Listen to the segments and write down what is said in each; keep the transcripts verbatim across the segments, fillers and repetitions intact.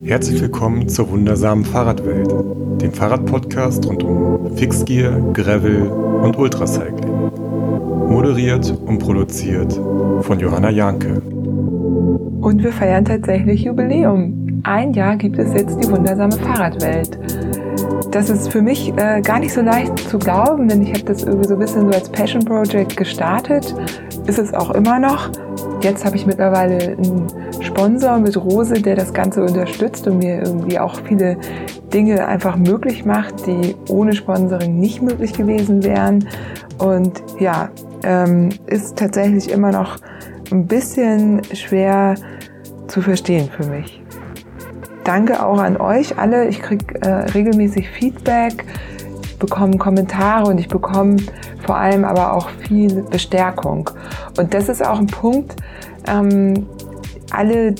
Herzlich willkommen zur wundersamen Fahrradwelt, dem Fahrradpodcast rund um Fixgear, Gravel und Ultracycling. Moderiert und produziert von Johanna Janke. Und wir feiern tatsächlich Jubiläum. Ein Jahr gibt es jetzt die wundersame Fahrradwelt. Das ist für mich äh, gar nicht so leicht zu glauben, denn ich habe das irgendwie so ein bisschen so als Passion Project gestartet. Ist es auch immer noch. Jetzt habe ich mittlerweile einen Sponsor mit Rose, der das Ganze unterstützt und mir irgendwie auch viele Dinge einfach möglich macht, die ohne Sponsoring nicht möglich gewesen wären. Und ja, ähm, ist tatsächlich immer noch ein bisschen schwer zu verstehen für mich. Danke auch an euch alle. Ich kriege äh, regelmäßig Feedback, ich bekomme Kommentare und ich bekomme vor allem aber auch viel Bestärkung. Und das ist auch ein Punkt, ähm, alle,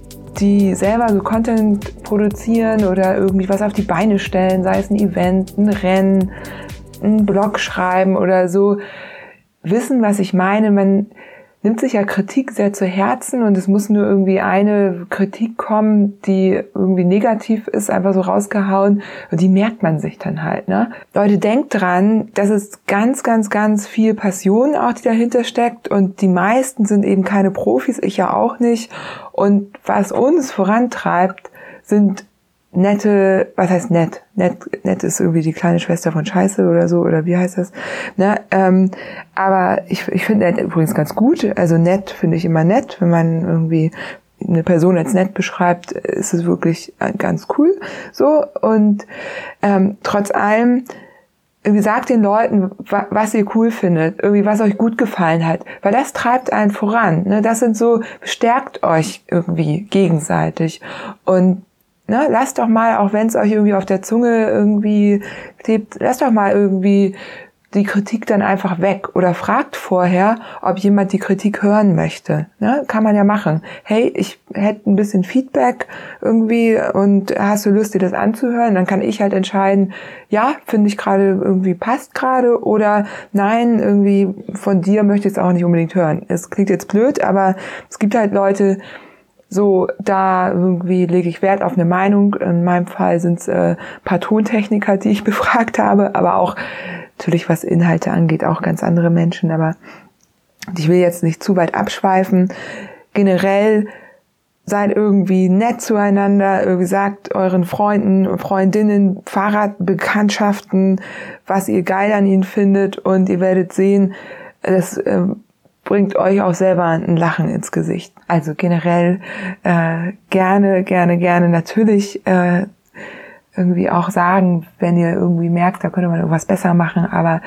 die selber so Content produzieren oder irgendwie was auf die Beine stellen, sei es ein Event, ein Rennen, ein Blog schreiben oder so, wissen, was ich meine. Man nimmt sich ja Kritik sehr zu Herzen und es muss nur irgendwie eine Kritik kommen, die irgendwie negativ ist, einfach so rausgehauen und die merkt man sich dann halt, ne? Leute, denkt dran, das ist ganz, ganz, ganz viel Passion auch, die dahinter steckt und die meisten sind eben keine Profis, ich ja auch nicht und was uns vorantreibt, sind nette, was heißt nett? Nett, nett ist irgendwie die kleine Schwester von Scheiße oder so, oder wie heißt das? Ne? Ähm, aber ich, ich finde nett übrigens ganz gut. Also nett finde ich immer nett. Wenn man irgendwie eine Person als nett beschreibt, ist es wirklich ganz cool. So. Und ähm, trotz allem, irgendwie sagt den Leuten, was ihr cool findet, irgendwie was euch gut gefallen hat, weil das treibt einen voran. Ne? Das sind so, bestärkt euch irgendwie gegenseitig. Und Ne, lasst doch mal, auch wenn es euch irgendwie auf der Zunge irgendwie klebt, lasst doch mal irgendwie die Kritik dann einfach weg oder fragt vorher, ob jemand die Kritik hören möchte. Ne, kann man ja machen. Hey, ich hätte ein bisschen Feedback irgendwie und hast du Lust, dir das anzuhören? Dann kann ich halt entscheiden, ja, finde ich gerade irgendwie passt gerade oder nein, irgendwie von dir möchte ich es auch nicht unbedingt hören. Es klingt jetzt blöd, aber es gibt halt Leute, so, da irgendwie lege ich Wert auf eine Meinung. In meinem Fall sind es äh, ein paar Tontechniker, die ich befragt habe, aber auch natürlich, was Inhalte angeht, auch ganz andere Menschen. Aber ich will jetzt nicht zu weit abschweifen. Generell seid irgendwie nett zueinander, irgendwie sagt euren Freunden, Freundinnen, Fahrradbekanntschaften, was ihr geil an ihnen findet und ihr werdet sehen, dass äh, bringt euch auch selber ein Lachen ins Gesicht. Also generell äh, gerne, gerne, gerne natürlich äh, irgendwie auch sagen, wenn ihr irgendwie merkt, da könnte man irgendwas besser machen, aber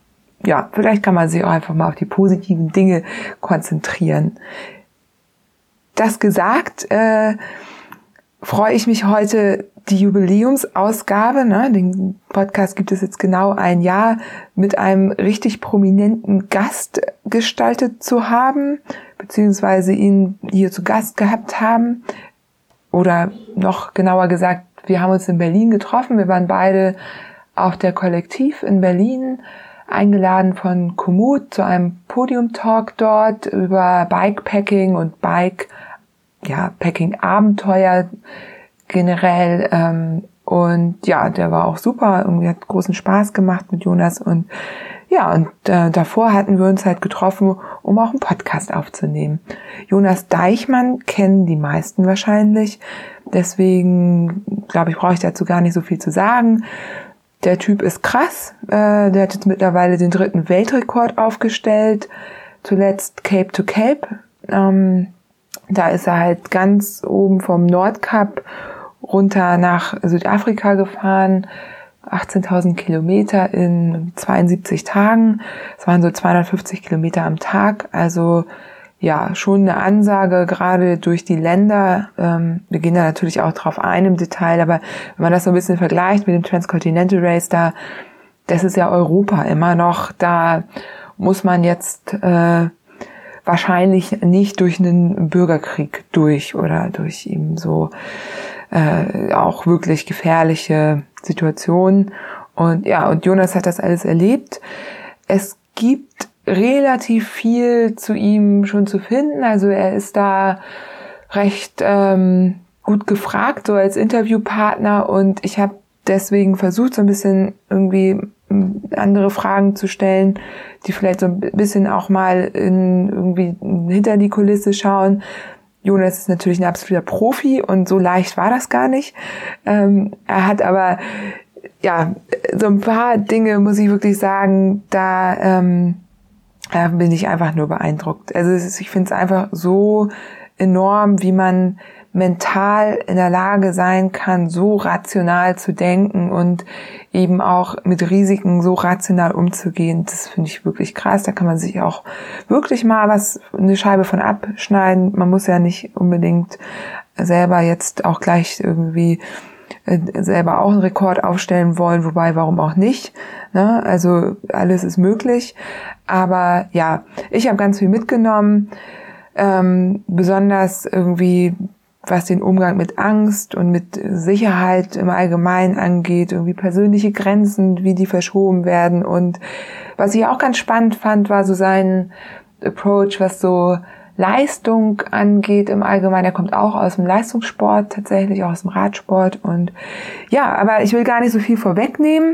ja, vielleicht kann man sich auch einfach mal auf die positiven Dinge konzentrieren. Das gesagt, äh, freue ich mich heute, die Jubiläumsausgabe, ne, den Podcast gibt es jetzt genau ein Jahr, mit einem richtig prominenten Gast gestaltet zu haben, beziehungsweise ihn hier zu Gast gehabt haben. Oder noch genauer gesagt, wir haben uns in Berlin getroffen. Wir waren beide auf der Kollektiv in Berlin, eingeladen von Komoot zu einem Podium-Talk dort über Bikepacking und Bike, ja, Packing-Abenteuer generell, ähm, und ja, der war auch super, irgendwie hat großen Spaß gemacht mit Jonas und ja, und äh, davor hatten wir uns halt getroffen, um auch einen Podcast aufzunehmen. Jonas Deichmann kennen die meisten wahrscheinlich, deswegen glaube ich, brauche ich dazu gar nicht so viel zu sagen. Der Typ ist krass, äh, der hat jetzt mittlerweile den dritten Weltrekord aufgestellt, zuletzt Cape to Cape, ähm, da ist er halt ganz oben vom Nordkap runter nach Südafrika gefahren, achtzehntausend Kilometer in zweiundsiebzig Tagen. Es waren so zweihundertfünfzig Kilometer am Tag, also ja, schon eine Ansage, gerade durch die Länder. Ähm, wir gehen da natürlich auch drauf ein im Detail, aber wenn man das so ein bisschen vergleicht mit dem Transcontinental Race, da, das ist ja Europa immer noch, da muss man jetzt äh, wahrscheinlich nicht durch einen Bürgerkrieg durch oder durch eben so äh, auch wirklich gefährliche Situationen. Und ja, und Jonas hat das alles erlebt. Es gibt relativ viel zu ihm schon zu finden. Also er ist da recht ähm, gut gefragt, so als Interviewpartner, und ich habe deswegen versucht, so ein bisschen irgendwie andere Fragen zu stellen, die vielleicht so ein bisschen auch mal in irgendwie hinter die Kulisse schauen. Jonas ist natürlich ein absoluter Profi und so leicht war das gar nicht. Ähm, er hat aber, ja, so ein paar Dinge, muss ich wirklich sagen, da, ähm, da bin ich einfach nur beeindruckt. Also es ist, ich finde es einfach so enorm, wie man mental in der Lage sein kann, so rational zu denken und eben auch mit Risiken so rational umzugehen. Das finde ich wirklich krass. Da kann man sich auch wirklich mal was, eine Scheibe von abschneiden. Man muss ja nicht unbedingt selber jetzt auch gleich irgendwie äh, selber auch einen Rekord aufstellen wollen, wobei, warum auch nicht, ne? Also alles ist möglich. Aber ja, ich habe ganz viel mitgenommen, ähm, besonders irgendwie was den Umgang mit Angst und mit Sicherheit im Allgemeinen angeht, irgendwie persönliche Grenzen, wie die verschoben werden. Und was ich auch ganz spannend fand, war so sein Approach, was so Leistung angeht im Allgemeinen. Er kommt auch aus dem Leistungssport, tatsächlich auch aus dem Radsport. Und ja, aber ich will gar nicht so viel vorwegnehmen.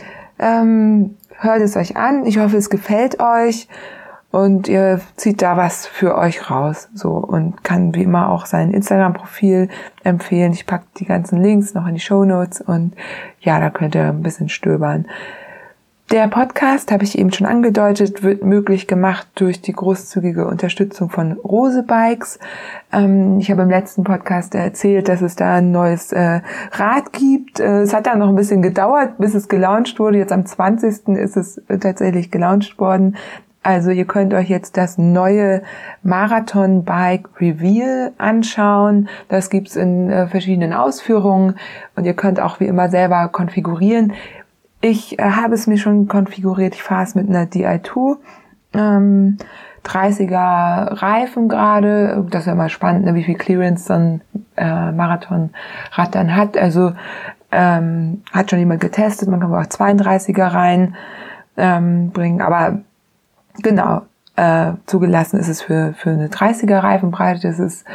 Ähm, hört es euch an. Ich hoffe, es gefällt euch. Und ihr zieht da was für euch raus, so, und kann wie immer auch sein Instagram-Profil empfehlen. Ich packe die ganzen Links noch in die Shownotes und ja, da könnt ihr ein bisschen stöbern. Der Podcast, habe ich eben schon angedeutet, wird möglich gemacht durch die großzügige Unterstützung von Rose Bikes. Ähm, ich habe im letzten Podcast erzählt, dass es da ein neues äh, Rad gibt. Äh, es hat dann noch ein bisschen gedauert, bis es gelauncht wurde. Jetzt am zwanzigsten ist es äh, tatsächlich gelauncht worden. Also ihr könnt euch jetzt das neue Marathon Bike Reveal anschauen. Das gibt's in äh, verschiedenen Ausführungen und ihr könnt auch wie immer selber konfigurieren. Ich äh, habe es mir schon konfiguriert. Ich fahre es mit einer D I zwei. Ähm, dreißiger Reifen gerade. Das wäre mal spannend, ne, wie viel Clearance so ein äh, Marathonrad dann hat. Also ähm, hat schon jemand getestet. Man kann auch zweiunddreißiger rein ähm, bringen. Aber genau, äh, zugelassen ist es für, für eine dreißiger Reifenbreite. Das ist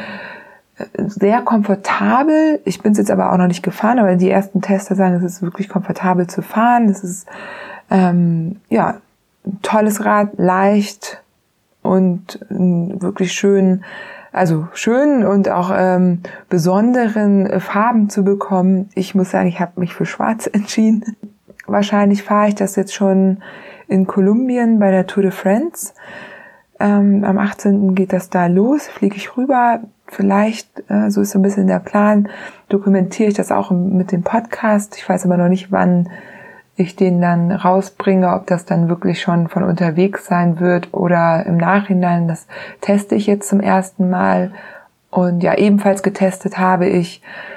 sehr komfortabel. Ich bin es jetzt aber auch noch nicht gefahren, aber die ersten Tester sagen, es ist wirklich komfortabel zu fahren. Das ist, ähm, ja, ein tolles Rad, leicht und ähm, wirklich schön, also schön und auch ähm, besonderen äh, Farben zu bekommen. Ich muss sagen, ich habe mich für schwarz entschieden. Wahrscheinlich fahre ich das jetzt schon in Kolumbien bei der Tour de France. Ähm, am achtzehnten geht das da los, fliege ich rüber. Vielleicht, äh, so ist so ein bisschen der Plan, dokumentiere ich das auch mit dem Podcast. Ich weiß aber noch nicht, wann ich den dann rausbringe, ob das dann wirklich schon von unterwegs sein wird oder im Nachhinein. Das teste ich jetzt zum ersten Mal. Und ja, ebenfalls getestet habe ich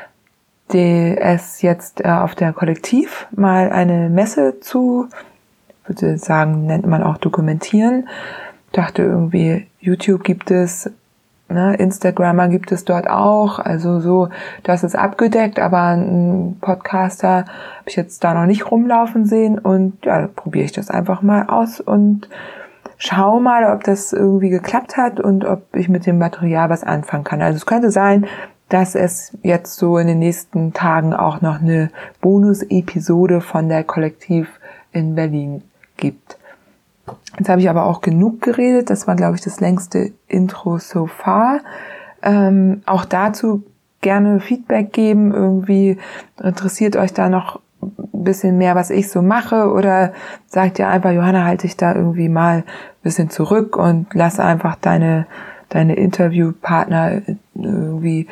die, es jetzt äh, auf der Kollektiv mal eine Messe zu, würde sagen, nennt man auch dokumentieren. Dachte irgendwie, YouTube gibt es, ne, Instagrammer gibt es dort auch, also so, das ist abgedeckt, aber einen Podcaster habe ich jetzt da noch nicht rumlaufen sehen und ja, probiere ich das einfach mal aus und schau mal, ob das irgendwie geklappt hat und ob ich mit dem Material was anfangen kann. Also es könnte sein, dass es jetzt so in den nächsten Tagen auch noch eine Bonus-Episode von der Kollektiv in Berlin gibt. Jetzt habe ich aber auch genug geredet. Das war, glaube ich, das längste Intro so far. Ähm, auch dazu gerne Feedback geben. Irgendwie interessiert euch da noch ein bisschen mehr, was ich so mache? Oder sagt ihr einfach, Johanna, halte dich da irgendwie mal ein bisschen zurück und lass einfach deine, deine Interviewpartner irgendwie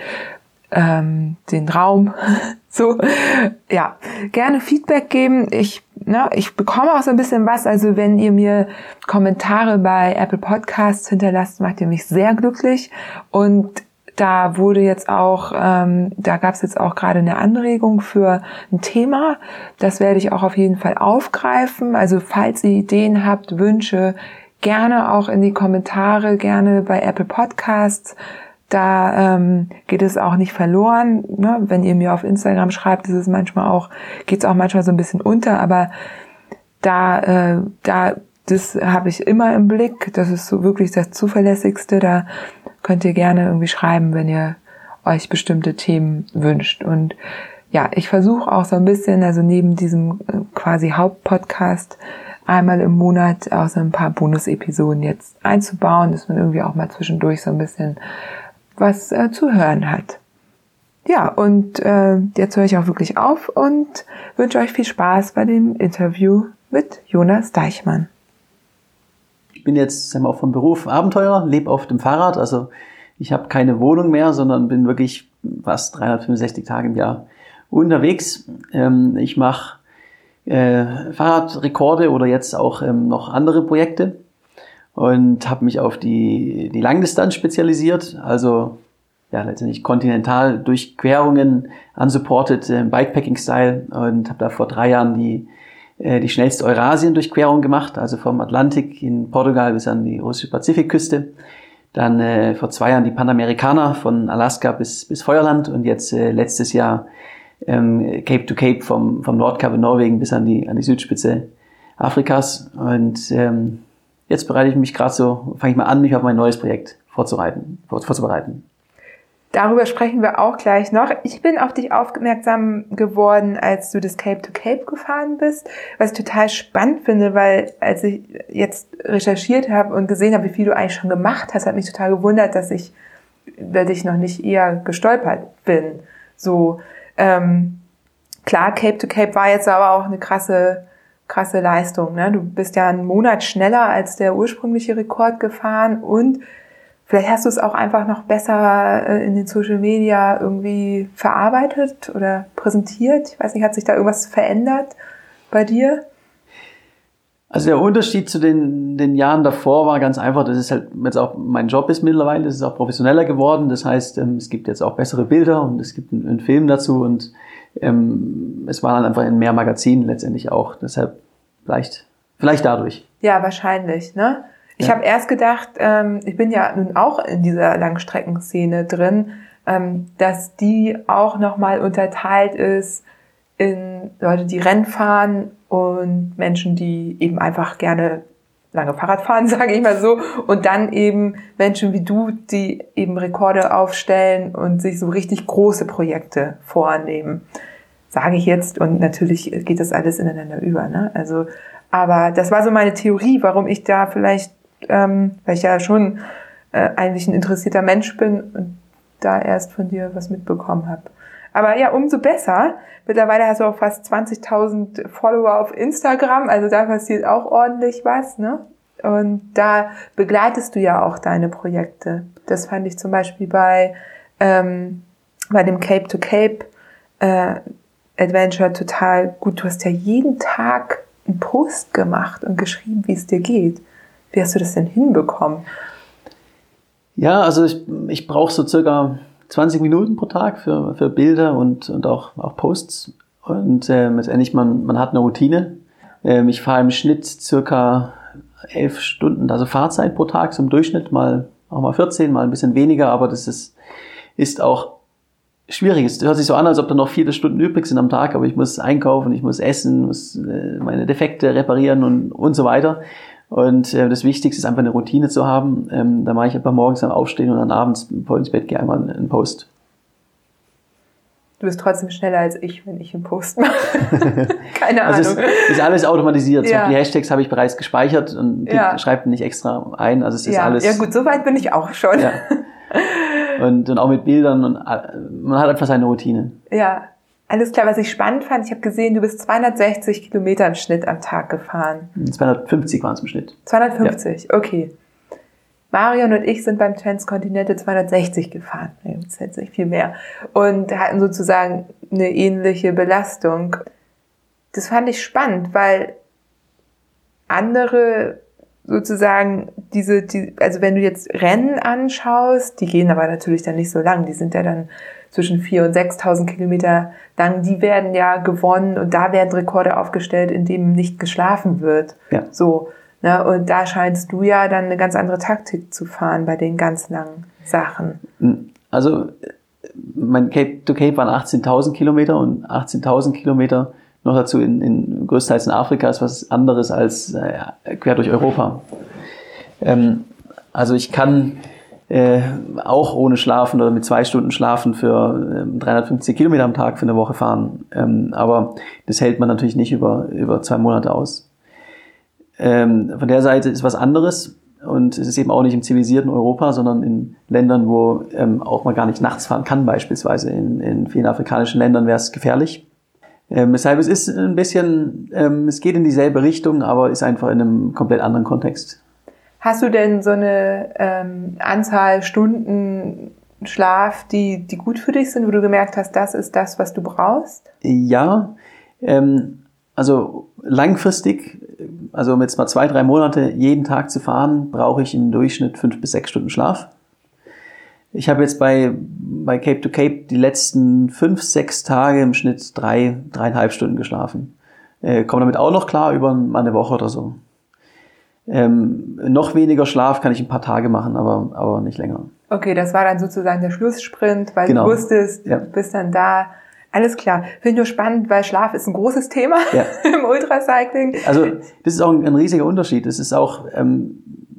ähm, den Raum. So, ja, gerne Feedback geben. Ich, ne, ich bekomme auch so ein bisschen was. Also wenn ihr mir Kommentare bei Apple Podcasts hinterlasst, macht ihr mich sehr glücklich. Und da wurde jetzt auch, ähm, da gab es jetzt auch gerade eine Anregung für ein Thema. Das werde ich auch auf jeden Fall aufgreifen. Also falls ihr Ideen habt, Wünsche, gerne auch in die Kommentare, gerne bei Apple Podcasts. Da ähm, geht es auch nicht verloren, ne? Wenn ihr mir auf Instagram schreibt, ist es manchmal auch, geht es auch manchmal so ein bisschen unter, aber da, äh, da, das habe ich immer im Blick. Das ist so wirklich das Zuverlässigste. Da könnt ihr gerne irgendwie schreiben, wenn ihr euch bestimmte Themen wünscht. Und ja, ich versuche auch so ein bisschen, also neben diesem quasi Hauptpodcast einmal im Monat auch so ein paar Bonus-Episoden jetzt einzubauen, dass man irgendwie auch mal zwischendurch so ein bisschen was äh, zu hören hat. Ja, und äh, jetzt höre ich auch wirklich auf und wünsche euch viel Spaß bei dem Interview mit Jonas Deichmann. Ich bin jetzt sagen wir, auch vom Beruf Abenteurer, lebe auf dem Fahrrad, also ich habe keine Wohnung mehr, sondern bin wirklich fast dreihundertfünfundsechzig Tage im Jahr unterwegs. Ähm, ich mache äh, Fahrradrekorde oder jetzt auch ähm, noch andere Projekte und habe mich auf die, die Langdistanz spezialisiert, also ja letztendlich kontinental Durchquerungen unsupported äh, Bikepacking-Style und habe da vor drei Jahren die äh, die schnellste Eurasien-Durchquerung gemacht, also vom Atlantik in Portugal bis an die russische Pazifikküste. Dann äh, vor zwei Jahren die Panamericana von Alaska bis bis Feuerland und jetzt äh, letztes Jahr ähm, Cape to Cape vom vom Nordkap in Norwegen bis an die an die Südspitze Afrikas. Und ähm, jetzt bereite ich mich gerade so, fange ich mal an, mich auf mein neues Projekt vorzubereiten. vorzubereiten. Darüber sprechen wir auch gleich noch. Ich bin auf dich aufmerksam geworden, als du das Cape to Cape gefahren bist, was ich total spannend finde, weil als ich jetzt recherchiert habe und gesehen habe, wie viel du eigentlich schon gemacht hast, hat mich total gewundert, dass ich über dich noch nicht eher gestolpert bin. So ähm, klar, Cape to Cape war jetzt aber auch eine krasse krasse Leistung. Ne? Du bist ja einen Monat schneller als der ursprüngliche Rekord gefahren und vielleicht hast du es auch einfach noch besser in den Social Media irgendwie verarbeitet oder präsentiert. Ich weiß nicht, hat sich da irgendwas verändert bei dir? Also der Unterschied zu den, den Jahren davor war ganz einfach, dass es halt jetzt auch mein Job ist mittlerweile, es ist auch professioneller geworden. Das heißt, es gibt jetzt auch bessere Bilder und es gibt einen, einen Film dazu und ähm, es war dann einfach in mehr Magazinen letztendlich auch. Deshalb vielleicht, vielleicht dadurch. Ja, wahrscheinlich, ne? Ich Ja. habe erst gedacht, ähm, ich bin ja nun auch in dieser Langstreckenszene drin, ähm, dass die auch nochmal unterteilt ist in Leute, die Rennen fahren und Menschen, die eben einfach gerne lange Fahrrad fahren, sage ich mal so, und dann eben Menschen wie du, die eben Rekorde aufstellen und sich so richtig große Projekte vornehmen, sage ich jetzt, und natürlich geht das alles ineinander über, ne? Also, aber das war so meine Theorie, warum ich da vielleicht, ähm, weil ich ja schon äh, eigentlich ein interessierter Mensch bin und da erst von dir was mitbekommen habe. Aber ja, umso besser. Mittlerweile hast du auch fast zwanzigtausend Follower auf Instagram, also da passiert auch ordentlich was, ne? Und da begleitest du ja auch deine Projekte. Das fand ich zum Beispiel bei, ähm, bei dem Cape to Cape äh, Adventure total gut. Du hast ja jeden Tag einen Post gemacht und geschrieben, wie es dir geht. Wie hast du das denn hinbekommen? Ja, also ich, ich brauche so circa zwanzig Minuten pro Tag für, für Bilder und, und auch, auch Posts. Und ähm, letztendlich, man, man hat eine Routine. Ähm, ich fahre im Schnitt circa elf Stunden, also Fahrzeit pro Tag, so im Durchschnitt, mal auch mal vierzehn, mal ein bisschen weniger, aber das ist, ist auch schwierig. Es hört sich so an, als ob da noch viele Stunden übrig sind am Tag, aber ich muss einkaufen, ich muss essen, muss äh, meine Defekte reparieren und, und so weiter. Und äh, das Wichtigste ist einfach eine Routine zu haben. Ähm, da mache ich einfach morgens am Aufstehen und dann abends, bevor ich ins Bett gehe, einmal einen Post. Du bist trotzdem schneller als ich, wenn ich einen Post mache. Keine also Ahnung. Es ist alles automatisiert. Ja. So, die Hashtags habe ich bereits gespeichert und Ja. schreibe nicht extra ein. Also es ist Ja. alles. Ja gut, so weit bin ich auch schon. Ja. Und, und auch mit Bildern und man hat einfach seine Routine. Ja, alles klar. Was ich spannend fand, ich habe gesehen, du bist zweihundertsechzig Kilometer im Schnitt am Tag gefahren. zweihundertfünfzig waren es im Schnitt. zweihundertfünfzig, ja. Okay. Marion und ich sind beim Transcontinental zweihundertsechzig gefahren. Nee, das ist jetzt nicht viel mehr. Und hatten sozusagen eine ähnliche Belastung. Das fand ich spannend, weil andere sozusagen diese, die, also wenn du jetzt Rennen anschaust, die gehen aber natürlich dann nicht so lang, die sind ja dann zwischen viertausend und sechstausend Kilometer lang, die werden ja gewonnen und da werden Rekorde aufgestellt, in denen nicht geschlafen wird. Ja. So, ne? Und da scheinst du ja dann eine ganz andere Taktik zu fahren bei den ganz langen Sachen. Also mein Cape to Cape waren achtzehntausend Kilometer und achtzehntausend Kilometer noch dazu in, in größtenteils in Afrika ist was anderes als äh, quer durch Europa. Ähm, also ich kann äh, auch ohne Schlafen oder mit zwei Stunden Schlafen für äh, dreihundertfünfzig Kilometer am Tag für eine Woche fahren. Ähm, aber das hält man natürlich nicht über, über zwei Monate aus. Ähm, von der Seite ist was anderes. Und es ist eben auch nicht im zivilisierten Europa, sondern in Ländern, wo ähm, auch man gar nicht nachts fahren kann, beispielsweise. In, in vielen afrikanischen Ländern wäre es gefährlich. Ähm, deshalb es ist ein bisschen, ähm, es geht in dieselbe Richtung, aber ist einfach in einem komplett anderen Kontext. Hast du denn so eine ähm, Anzahl Stunden Schlaf, die, die gut für dich sind, wo du gemerkt hast, das ist das, was du brauchst? Ja, ähm, also langfristig, also jetzt mal zwei, drei Monate jeden Tag zu fahren, brauche ich im Durchschnitt fünf bis sechs Stunden Schlaf. Ich habe jetzt bei, bei Cape to Cape die letzten fünf, sechs Tage im Schnitt drei, dreieinhalb Stunden geschlafen. Äh, komme damit auch noch klar über mal eine Woche oder so. Ähm, noch weniger Schlaf kann ich ein paar Tage machen, aber, aber nicht länger. Okay, das war dann sozusagen der Schlusssprint, weil Genau. du wusstest, Ja. du bist dann da. Alles klar. Finde ich nur spannend, weil Schlaf ist ein großes Thema Ja. im Ultracycling. Also das ist auch ein, ein riesiger Unterschied. Das ist auch ähm,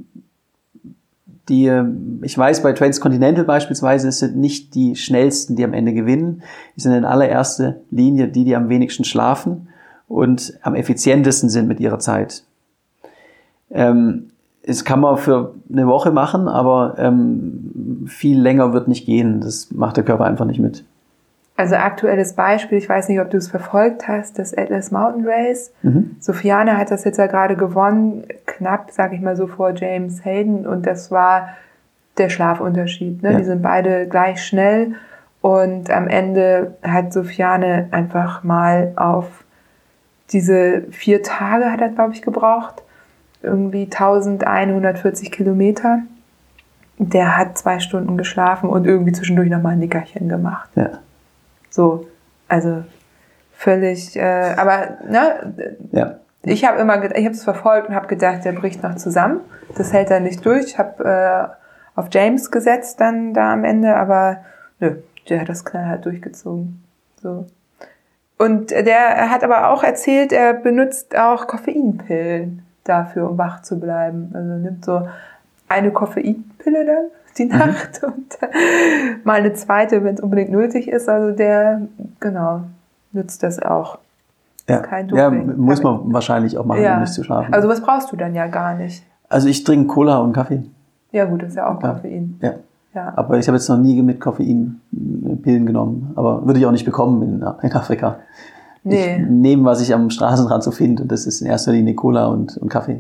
die, ich weiß, bei Transcontinental beispielsweise, es sind nicht die schnellsten, die am Ende gewinnen. Es sind in allererster Linie die, die am wenigsten schlafen und am effizientesten sind mit ihrer Zeit. Ähm, das kann man für eine Woche machen, aber ähm, viel länger wird nicht gehen. Das macht der Körper einfach nicht mit. Also aktuelles Beispiel, ich weiß nicht, ob du es verfolgt hast, das Atlas Mountain Race. Mhm. Sofiane hat das jetzt ja gerade gewonnen, knapp, sag ich mal so, vor James Hayden. Und das war der Schlafunterschied. Ne? Ja. Die sind beide gleich schnell. Und am Ende hat Sofiane einfach mal auf diese vier Tage, hat er, glaube ich, gebraucht, irgendwie eintausendeinhundertvierzig Kilometer. Der hat zwei Stunden geschlafen und irgendwie zwischendurch nochmal ein Nickerchen gemacht. Ja. So, also völlig, äh, aber ne, Ja. ich habe immer, ich habe es verfolgt und habe gedacht, der bricht noch zusammen. Das hält er nicht durch. Ich habe äh, auf James gesetzt dann da am Ende, aber nö, der hat das knallhart durchgezogen. So. Und der hat aber auch erzählt, er benutzt auch Koffeinpillen dafür, um wach zu bleiben. Also nimmt so eine Koffeinpille dann die Nacht mhm. und äh, mal eine zweite, wenn es unbedingt nötig ist. Also der, genau, nutzt das auch. Ja, Kein ja Doping. muss man wahrscheinlich auch machen, ja. um nicht zu schlafen. Also was brauchst du dann ja gar nicht. Also ich trinke Cola und Kaffee. Ja gut, das ist ja auch Klar. Koffein. Ja. Ja. Aber ich habe jetzt noch nie mit Koffein Pillen genommen. Aber würde ich auch nicht bekommen in, in Afrika. Nee. Ich nehme, was ich am Straßenrand so finde. Und das ist in erster Linie Cola und, und Kaffee.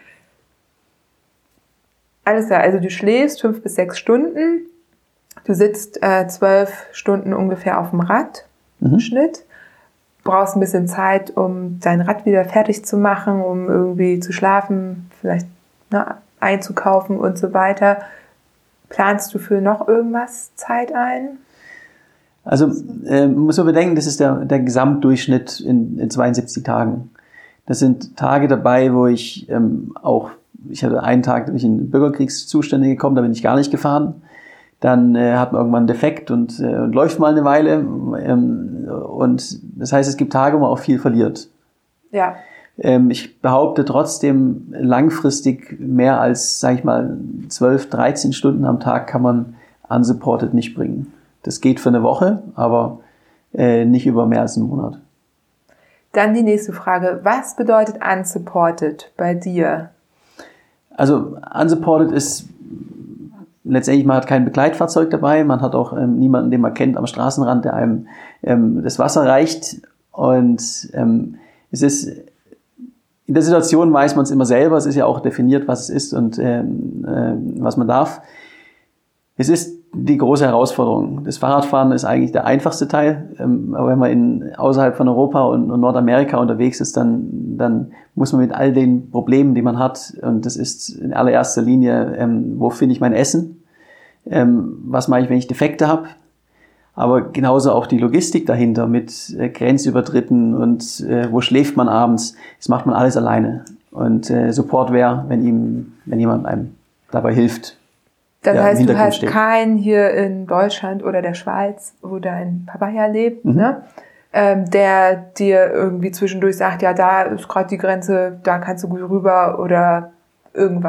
Alles klar, also du schläfst fünf bis sechs Stunden. Du sitzt äh, zwölf Stunden ungefähr auf dem Rad im Mhm. Schnitt. Brauchst ein bisschen Zeit, um dein Rad wieder fertig zu machen, um irgendwie zu schlafen, vielleicht ne, einzukaufen und so weiter. Planst du für noch irgendwas Zeit ein? Also äh, muss man bedenken, das ist der, der Gesamtdurchschnitt in, in zweiundsiebzig Tagen. Das sind Tage dabei, wo ich ähm, auch, ich hatte einen Tag, da bin ich in Bürgerkriegszustände gekommen, da bin ich gar nicht gefahren. Dann äh, hat man irgendwann einen Defekt und, äh, und läuft mal eine Weile. Ähm, und das heißt, es gibt Tage, wo man auch viel verliert. Ja. Ähm, ich behaupte trotzdem, langfristig mehr als, sag ich mal, zwölf, dreizehn Stunden am Tag kann man unsupported nicht bringen. Das geht für eine Woche, aber äh, nicht über mehr als einen Monat. Dann die nächste Frage. Was bedeutet unsupported bei dir? Also unsupported ist letztendlich, man hat kein Begleitfahrzeug dabei, man hat auch ähm, niemanden, den man kennt am Straßenrand, der einem ähm, das Wasser reicht. Und ähm, es ist, in der Situation weiß man es immer selber, es ist ja auch definiert, was es ist und ähm, äh, was man darf. Es ist die große Herausforderung. Das Fahrradfahren ist eigentlich der einfachste Teil, ähm, aber wenn man in, außerhalb von Europa und, und Nordamerika unterwegs ist, dann, dann muss man mit all den Problemen, die man hat, und das ist in allererster Linie, ähm, wo finde ich mein Essen, ähm, was mache ich, wenn ich Defekte habe, aber genauso auch die Logistik dahinter mit äh, Grenzübertritten und äh, wo schläft man abends, das macht man alles alleine. Und äh, Support wäre, wenn ihm, wenn jemand einem dabei hilft. Das Ja, heißt, im du Hintergrund hast steht. keinen hier in Deutschland oder der Schweiz, wo dein Papa ja lebt, Mhm. ne? ähm, der dir irgendwie zwischendurch sagt, ja, da ist gerade die Grenze, da kannst du gut rüber oder irgendwas.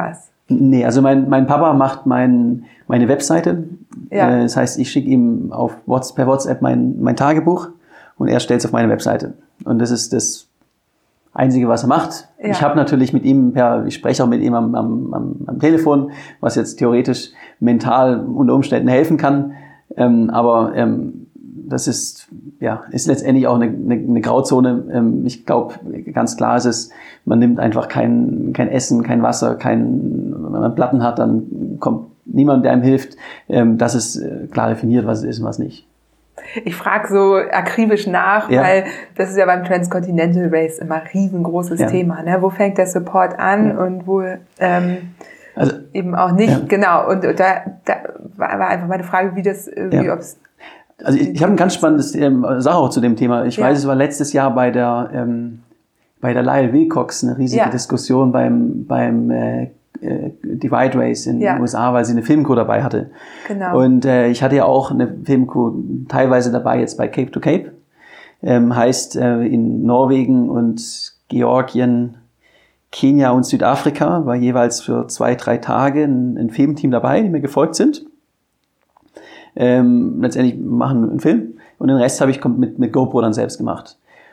Nee, also mein, mein Papa macht mein, meine Webseite. Ja. Äh, das heißt, ich schicke ihm auf WhatsApp, per WhatsApp mein, mein Tagebuch und er stellt es auf meine Webseite. Und das ist das Einzige, was er macht. Ja. Ich habe natürlich mit ihm, per, ich spreche auch mit ihm am, am, am, am Telefon, was jetzt theoretisch mental unter Umständen helfen kann. Ähm, aber ähm, das ist, ja, ist letztendlich auch eine, eine, eine Grauzone. Ähm, ich glaube, ganz klar ist es, man nimmt einfach kein, kein Essen, kein Wasser, kein, wenn man Platten hat, dann kommt niemand, der einem hilft. Ähm, das ist äh, klar definiert, was es ist und was nicht. Ich frage so akribisch nach, Ja. weil das ist ja beim Transcontinental Race immer ein riesengroßes Ja. Thema. Ne? Wo fängt der Support an Ja. und wo ähm, Also, eben auch nicht. Ja. Genau. Und da, da war einfach meine Frage, wie das irgendwie, Ja. ob es Also ich, ich habe ein ganz spannendes ähm, Sache auch zu dem Thema. Ich Ja. weiß, es war letztes Jahr bei der ähm, bei der Lyle Wilcox eine riesige Ja. Diskussion beim beim äh, äh, Divide Race in Ja. den U S A, weil sie eine Filmcrew dabei hatte. genau. Und äh, ich hatte ja auch eine Filmcrew teilweise dabei jetzt bei Cape to Cape. Ähm, heißt äh, in Norwegen und Georgien, Kenia und Südafrika war jeweils für zwei, drei Tage ein, ein Filmteam dabei, die mir gefolgt sind. Ähm, letztendlich machen wir einen Film und den Rest habe ich mit, mit GoPro dann selbst gemacht.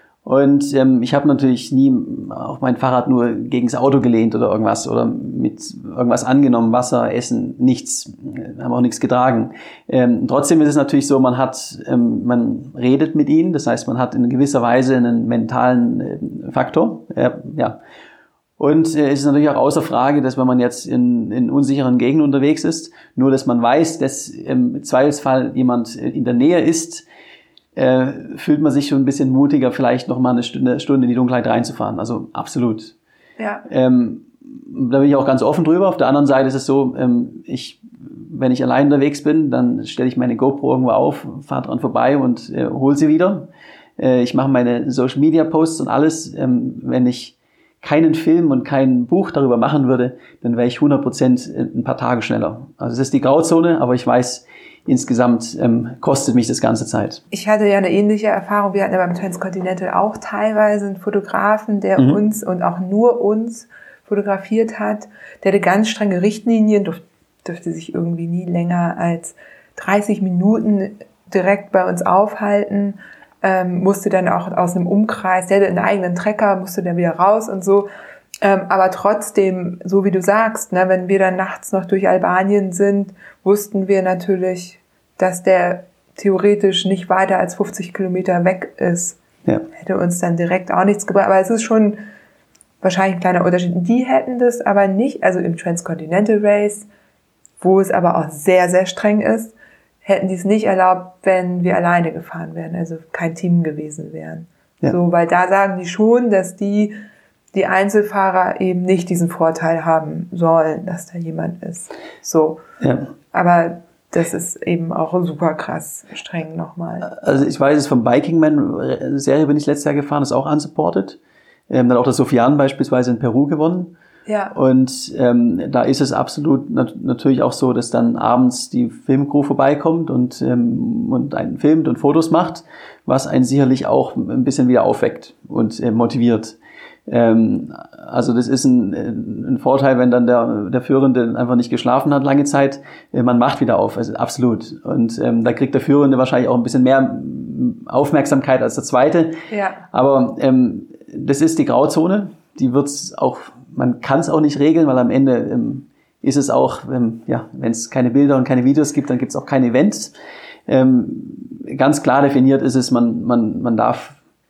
Und ähm, ich habe natürlich nie auf mein Fahrrad nur gegen das Auto gelehnt oder irgendwas oder mit irgendwas angenommen, Wasser, Essen, nichts, äh, haben auch nichts getragen. Ähm, trotzdem ist es natürlich so, man hat, ähm, man redet mit ihnen, das heißt, man hat in gewisser Weise einen mentalen äh, Faktor, äh, ja. Und äh, es ist natürlich auch außer Frage, dass wenn man jetzt in, in unsicheren Gegenden unterwegs ist, nur dass man weiß, dass im Zweifelsfall jemand in der Nähe ist, äh, fühlt man sich schon ein bisschen mutiger, vielleicht noch mal eine Stunde, Stunde in die Dunkelheit reinzufahren. Also absolut. ja. Ähm, da bin ich auch ganz offen drüber. Auf der anderen Seite ist es so, ähm, ich, wenn ich allein unterwegs bin, dann stelle ich meine GoPro irgendwo auf, fahre dran vorbei und äh, hole sie wieder. Äh, ich mache meine Social Media Posts und alles. Ähm, wenn ich keinen Film und kein Buch darüber machen würde, dann wäre ich hundert Prozent ein paar Tage schneller. Also es ist die Grauzone, aber ich weiß, insgesamt ähm, kostet mich das ganze Zeit. Ich hatte ja eine ähnliche Erfahrung. Wir hatten ja beim Transcontinental auch teilweise einen Fotografen, der Mhm. uns und auch nur uns fotografiert hat. Der hatte ganz strenge Richtlinien, durf, dürfte sich irgendwie nie länger als dreißig Minuten direkt bei uns aufhalten. Ähm, musste dann auch aus einem Umkreis, der hatte einen eigenen Trecker, musste dann wieder raus und so. Ähm, aber trotzdem, so wie du sagst, ne, wenn wir dann nachts noch durch Albanien sind, wussten wir natürlich, dass der theoretisch nicht weiter als fünfzig Kilometer weg ist. Ja. Hätte uns dann direkt auch nichts gebracht. Aber es ist schon wahrscheinlich ein kleiner Unterschied. Die hätten das aber nicht, also im Transcontinental Race, wo es aber auch sehr, sehr streng ist, hätten die es nicht erlaubt, wenn wir alleine gefahren wären, also kein Team gewesen wären. Ja. So, weil da sagen die schon, dass die, die Einzelfahrer eben nicht diesen Vorteil haben sollen, dass da jemand ist. So. Ja. Aber das ist eben auch super krass streng nochmal. Also ich weiß es vom Biking Man Serie bin ich letztes Jahr gefahren, ist auch unsupported. Ähm, dann auch der Sofian beispielsweise in Peru gewonnen. Ja. Und ähm, da ist es absolut nat- natürlich auch so, dass dann abends die Filmcrew vorbeikommt und, ähm, und einen filmt und Fotos macht, was einen sicherlich auch ein bisschen wieder aufweckt und äh, motiviert. Ähm, also das ist ein, ein Vorteil, wenn dann der, der Führende einfach nicht geschlafen hat lange Zeit, äh, man macht wieder auf, also absolut. Und ähm, da kriegt der Führende wahrscheinlich auch ein bisschen mehr Aufmerksamkeit als der Zweite. Ja. Aber ähm, das ist die Grauzone, die wird's auch, man kann es auch nicht regeln, weil am Ende ähm, ist es auch, ähm, ja, wenn es keine Bilder und keine Videos gibt, dann gibt es auch keine Events. Ähm, ganz klar definiert ist es, man, man, man darf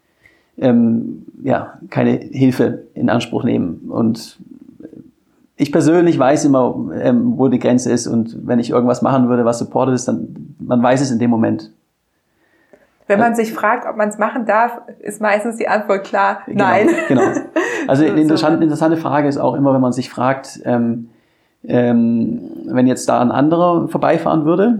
ähm, ja, keine Hilfe in Anspruch nehmen. Und ich persönlich weiß immer, ähm, wo die Grenze ist, und wenn ich irgendwas machen würde, was supported ist, dann man weiß es in dem Moment. Wenn man sich fragt, ob man es machen darf, ist meistens die Antwort klar, Genau, nein. Genau. Also So, eine interessante, interessante Frage ist auch immer, wenn man sich fragt, ähm, ähm, wenn jetzt da ein anderer vorbeifahren würde,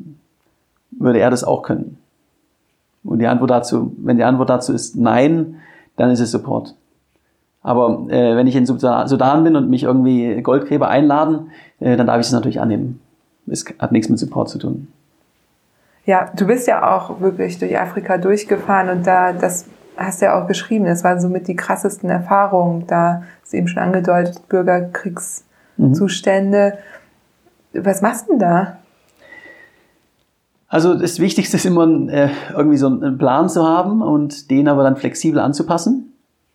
würde er das auch können? Und die Antwort dazu, wenn die Antwort dazu ist nein, dann ist es Support. Aber äh, wenn ich in Sudan bin und mich irgendwie Goldgräber einladen, äh, dann darf ich es natürlich annehmen. Es hat nichts mit Support zu tun. Ja, du bist ja auch wirklich durch Afrika durchgefahren und da, das hast du ja auch geschrieben, das waren somit die krassesten Erfahrungen. Da ist eben schon angedeutet, Bürgerkriegsgebiete Zustände. Mhm. Was machst du denn da? Also das Wichtigste ist immer, äh, irgendwie so einen Plan zu haben und den aber dann flexibel anzupassen.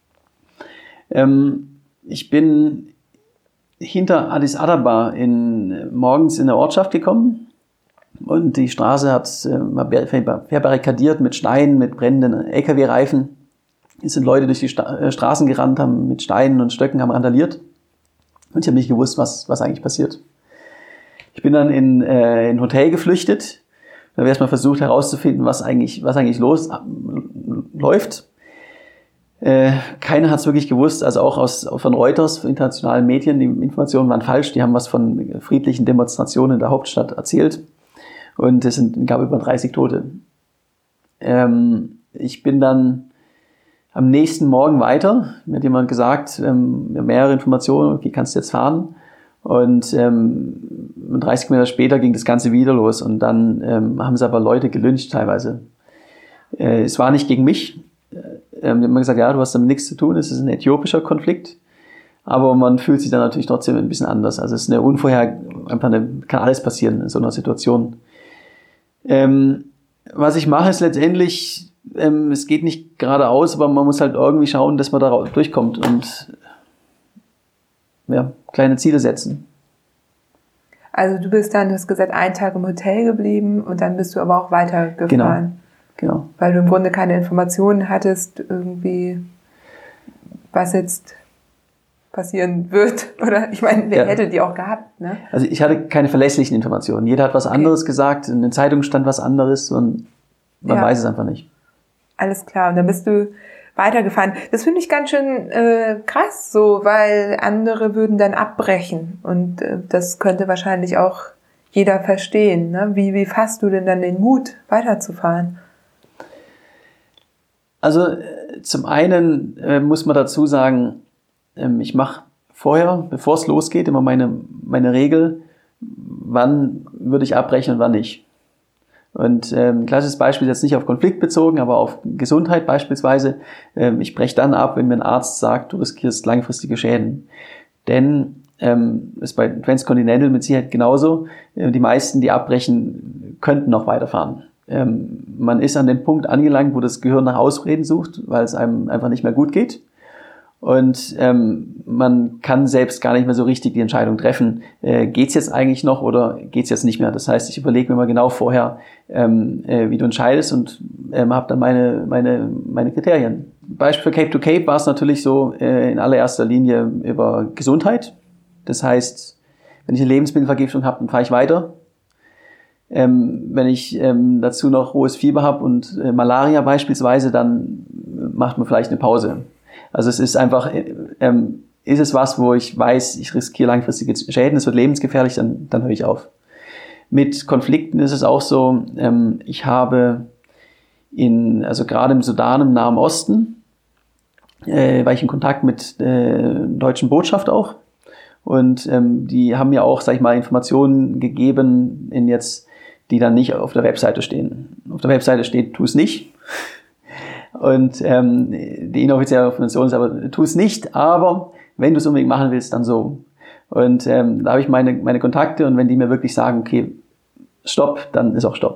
Ähm, ich bin hinter Addis Abeba in, morgens in der Ortschaft gekommen und die Straße hat äh, verbarrikadiert mit Steinen, mit brennenden L K W-Reifen. Es sind Leute durch die Sta- äh, Straßen gerannt, haben mit Steinen und Stöcken haben randaliert und ich habe nicht gewusst, was, was eigentlich passiert. Ich bin dann in, äh, in ein Hotel geflüchtet. Da habe ich erstmal versucht herauszufinden, was eigentlich, was eigentlich los äh, läuft. Äh, keiner hat es wirklich gewusst, also auch aus, von Reuters, von internationalen Medien, die Informationen waren falsch. Die haben was von friedlichen Demonstrationen in der Hauptstadt erzählt. Und es sind, gab über dreißig Tote. Ähm, ich bin dann am nächsten Morgen weiter. Mir hat jemand gesagt, ähm, mehrere Informationen, okay, kannst du jetzt fahren? Und ähm, dreißig Meter später ging das Ganze wieder los und dann ähm, haben sie aber Leute gelyncht teilweise. Äh, es war nicht gegen mich. Äh, die haben immer gesagt, ja, du hast damit nichts zu tun, es ist ein äthiopischer Konflikt. Aber man fühlt sich dann natürlich trotzdem ein bisschen anders. Also es ist eine unvorher, einfach eine, kann alles passieren in so einer Situation. Ähm, was ich mache ist letztendlich, ähm, es geht nicht geradeaus, aber man muss halt irgendwie schauen, dass man da durchkommt und ja, kleine Ziele setzen. Also du bist dann, du hast gesagt, einen Tag im Hotel geblieben und dann bist du aber auch weitergefahren. Genau, genau. Weil du im Grunde keine Informationen hattest, irgendwie, was jetzt passieren wird. Oder ich meine, wer ja. hätte die auch gehabt, ne? Also ich hatte keine verlässlichen Informationen. Jeder hat was okay. anderes gesagt, in den Zeitungen stand was anderes und man ja. weiß es einfach nicht. Alles klar. Und dann bist du weitergefahren. Das finde ich ganz schön äh, krass, so, weil andere würden dann abbrechen und äh, das könnte wahrscheinlich auch jeder verstehen. Ne? Wie, wie fasst du denn dann den Mut, weiterzufahren? Also äh, zum einen äh, muss man dazu sagen, ähm, ich mache vorher, bevor es losgeht, immer meine, meine Regel, wann würde ich abbrechen und wann nicht. Und ähm, ein klassisches Beispiel ist jetzt nicht auf Konflikt bezogen, aber auf Gesundheit beispielsweise. Ähm, ich breche dann ab, wenn mir ein Arzt sagt, du riskierst langfristige Schäden. Denn ähm, ist bei Transcontinental mit Sicherheit genauso. Äh, die meisten, die abbrechen, könnten noch weiterfahren. Ähm, man ist an dem Punkt angelangt, wo das Gehirn nach Ausreden sucht, weil es einem einfach nicht mehr gut geht. Und ähm, man kann selbst gar nicht mehr so richtig die Entscheidung treffen, äh, geht's jetzt eigentlich noch oder geht's jetzt nicht mehr. Das heißt, ich überlege mir mal genau vorher, ähm, äh, wie du entscheidest und ähm, habe dann meine meine meine Kriterien. Beispiel für Cape to Cape war es natürlich so äh, in allererster Linie über Gesundheit. Das heißt, wenn ich eine Lebensmittelvergiftung habe, dann fahre ich weiter. Ähm, wenn ich ähm, dazu noch hohes Fieber habe und äh, Malaria beispielsweise, dann macht man vielleicht eine Pause. Also es ist einfach, ähm, ist es was, wo ich weiß, ich riskiere langfristige Schäden, es wird lebensgefährlich, dann, dann höre ich auf. Mit Konflikten ist es auch so, ähm, ich habe in, also gerade im Sudan, im Nahen Osten, äh, war ich in Kontakt mit äh, deutschen Botschaft auch und ähm, die haben mir auch, sag ich mal, Informationen gegeben, in jetzt, die dann nicht auf der Webseite stehen. Auf der Webseite steht, tu es nicht. Und ähm, die inoffizielle Information ist aber, tu es nicht, aber wenn du es unbedingt machen willst, dann so. Und ähm, da habe ich meine, meine Kontakte und wenn die mir wirklich sagen, okay, stopp, dann ist auch Stopp.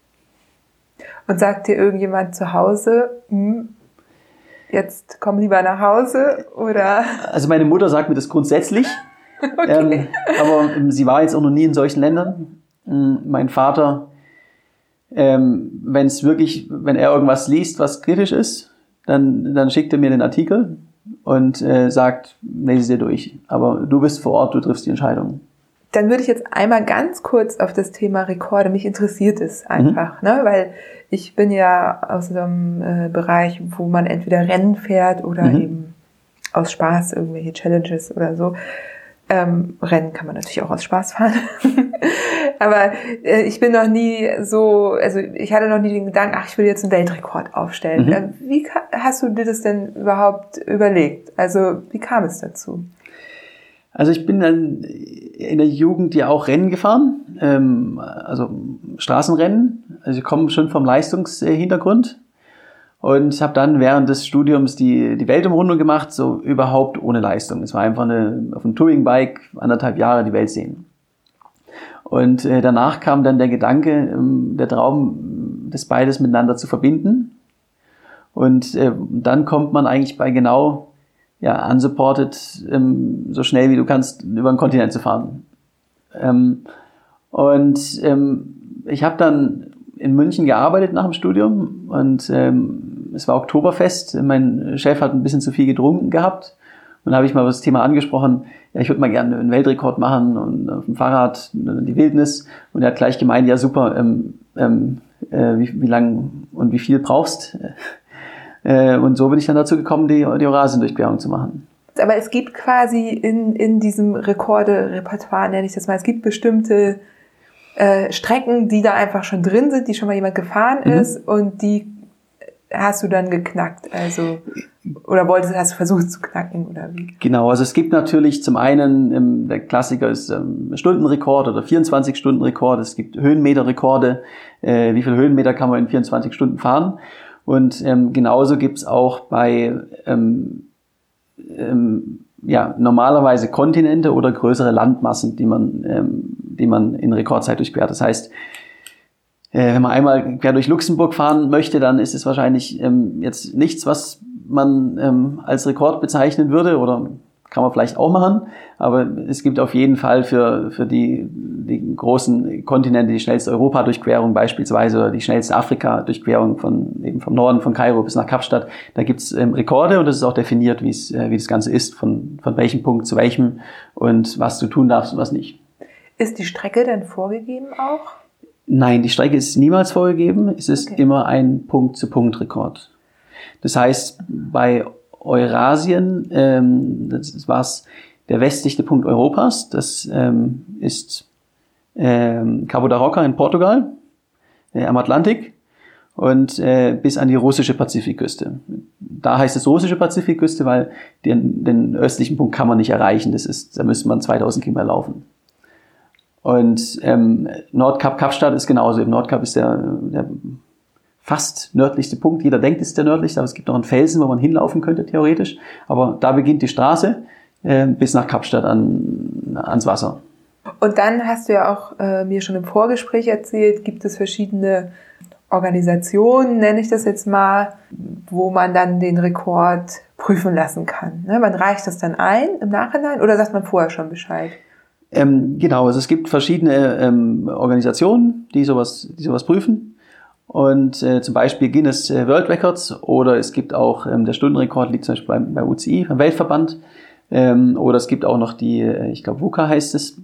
Und sagt dir irgendjemand zu Hause, hm, jetzt komm lieber nach Hause, oder? Also meine Mutter sagt mir das grundsätzlich, okay. ähm, aber ähm, sie war jetzt auch noch nie in solchen Ländern. Ähm, mein Vater, Ähm, wenn es wirklich, wenn er irgendwas liest, was kritisch ist, dann, dann schickt er mir den Artikel und äh, sagt, lese dir durch. Aber du bist vor Ort, du triffst die Entscheidung. Dann würde ich jetzt einmal ganz kurz auf das Thema Rekorde, mich interessiert es einfach, mhm. ne, weil ich bin ja aus einem äh, Bereich, wo man entweder Rennen fährt oder mhm. eben aus Spaß irgendwelche Challenges oder so. Ähm, Rennen kann man natürlich auch aus Spaß fahren. Aber äh, ich bin noch nie so, also ich hatte noch nie den Gedanken, ach, ich will jetzt einen Weltrekord aufstellen. Mhm. Äh, wie ka- hast du dir das denn überhaupt überlegt? Also wie kam es dazu? Also ich bin dann in der Jugend ja auch Rennen gefahren, ähm, also Straßenrennen. Also ich komme schon vom Leistungshintergrund. und habe dann während des Studiums die, die Weltumrundung gemacht, so überhaupt ohne Leistung. Es war einfach eine, auf einem Touring-Bike anderthalb Jahre die Welt sehen. Und äh, danach kam dann der Gedanke, ähm, der Traum, das beides miteinander zu verbinden. Und äh, dann kommt man eigentlich bei genau, ja, unsupported, ähm, so schnell wie du kannst, über den Kontinent zu fahren. Ähm, und ähm, ich habe dann in München gearbeitet nach dem Studium und ähm, es war Oktoberfest. Mein Chef hat ein bisschen zu viel getrunken gehabt. Und da habe ich mal das Thema angesprochen, ja, ich würde mal gerne einen Weltrekord machen und auf dem Fahrrad die Wildnis. Und er hat gleich gemeint, ja super, ähm, ähm, äh, wie, wie lang und wie viel brauchst. Äh, und so bin ich dann dazu gekommen, die, die Eurasien-Durchquerung zu machen. Aber es gibt quasi in, in diesem Rekorde-Repertoire, nenne ich das mal, es gibt bestimmte äh, Strecken, die da einfach schon drin sind, die schon mal jemand gefahren mhm. ist und die hast du dann geknackt, also oder wolltest hast du versucht zu knacken oder wie? Genau, also es gibt natürlich zum einen, ähm, der Klassiker ist ähm, Stundenrekord oder vierundzwanzig-Stunden-Rekord, es gibt Höhenmeterrekorde, äh, wie viele Höhenmeter kann man in vierundzwanzig Stunden fahren und ähm, genauso gibt's auch bei ähm, ähm, ja, normalerweise Kontinente oder größere Landmassen, die man, ähm, die man in Rekordzeit durchquert. Das heißt, äh, wenn man einmal quer durch Luxemburg fahren möchte, dann ist es wahrscheinlich ähm, jetzt nichts, was man ähm, als Rekord bezeichnen würde oder kann man vielleicht auch machen, aber es gibt auf jeden Fall für, für die, die großen Kontinente die schnellste Europa-Durchquerung beispielsweise oder die schnellste Afrika-Durchquerung von, eben vom Norden von Kairo bis nach Kapstadt. Da gibt's ähm, Rekorde und es ist auch definiert, wie es, äh, wie das Ganze ist, von, von welchem Punkt zu welchem und was du tun darfst und was nicht. Ist die Strecke denn vorgegeben auch? Nein, die Strecke ist niemals vorgegeben. Es ist okay. Immer ein Punkt-zu-Punkt-Rekord. Das heißt, bei Eurasien, ähm, das war der westlichste Punkt Europas. Das ähm, ist ähm, Cabo da Roca in Portugal, äh, am Atlantik und äh, bis an die russische Pazifikküste. Da heißt es russische Pazifikküste, weil den, den östlichen Punkt kann man nicht erreichen. Das ist, da müsste man zweitausend Kilometer laufen. Und ähm, Nordkap Kapstadt ist genauso. Im Nordkap ist der, der fast nördlichste Punkt. Jeder denkt, es ist der nördlichste, aber es gibt noch einen Felsen, wo man hinlaufen könnte, theoretisch. Aber da beginnt die Straße äh, bis nach Kapstadt an, ans Wasser. Und dann hast du ja auch äh, mir schon im Vorgespräch erzählt, gibt es verschiedene Organisationen, nenne ich das jetzt mal, wo man dann den Rekord prüfen lassen kann. Ne? Man reicht das dann ein im Nachhinein oder sagt man vorher schon Bescheid? Ähm, genau, also es gibt verschiedene ähm, Organisationen, die sowas, die sowas prüfen. Und äh, zum Beispiel Guinness äh, World Records oder es gibt auch, ähm, der Stundenrekord liegt zum Beispiel beim, bei U C I, beim Weltverband. Ähm, oder es gibt auch noch die, äh, ich glaube W U C A heißt es.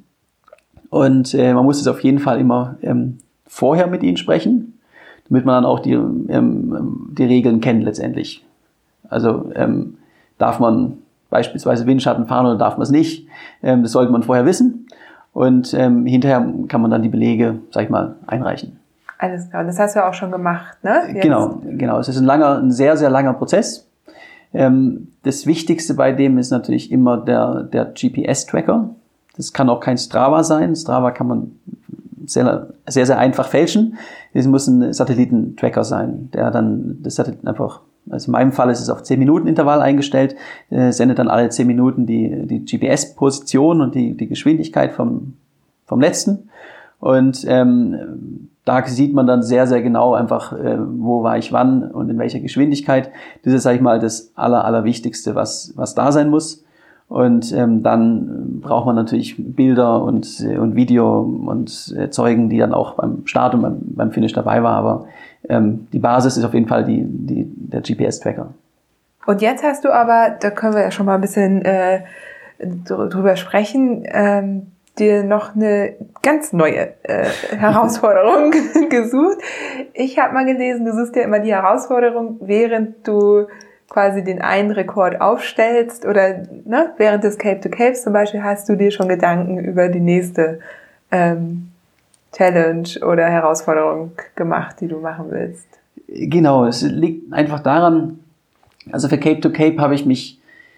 Und äh, man muss es auf jeden Fall immer ähm, vorher mit ihnen sprechen, damit man dann auch die, ähm, die Regeln kennt letztendlich. Also ähm, darf man beispielsweise Windschatten fahren oder darf man es nicht. Ähm, das sollte man vorher wissen. Und ähm, hinterher kann man dann die Belege, sag ich mal, einreichen. Alles klar, das hast du ja auch schon gemacht, ne? Jetzt. Genau, genau. Es ist ein langer, ein sehr, sehr langer Prozess. Ähm, das Wichtigste bei dem ist natürlich immer der, der G P S-Tracker. Das kann auch kein Strava sein. Strava kann man sehr, sehr, sehr einfach fälschen. Es muss ein Satellitentracker sein, der dann das Satelliten einfach, also in meinem Fall ist es auf zehn Minuten Intervall eingestellt, äh, sendet dann alle zehn Minuten die, die G P S-Position und die, die Geschwindigkeit vom, vom letzten. Und ähm, da sieht man dann sehr, sehr genau einfach, äh, wo war ich wann und in welcher Geschwindigkeit. Das ist, sag ich mal, das Aller, Allerwichtigste, was, was da sein muss. Und ähm, dann braucht man natürlich Bilder und, äh, und Video und äh, Zeugen, die dann auch beim Start und beim, beim Finish dabei war. Aber ähm, die Basis ist auf jeden Fall die, die, der G P S-Tracker. Und jetzt hast du aber, da können wir ja schon mal ein bisschen äh, drüber sprechen, ähm, dir noch eine ganz neue äh, Herausforderung gesucht. Ich habe mal gelesen, du suchst ja immer die Herausforderung, während du quasi den einen Rekord aufstellst oder ne, während des Cape to Capes zum Beispiel hast du dir schon Gedanken über die nächste ähm, Challenge oder Herausforderung gemacht, die du machen willst. Genau, es liegt einfach daran, also für Cape to Cape habe ich mich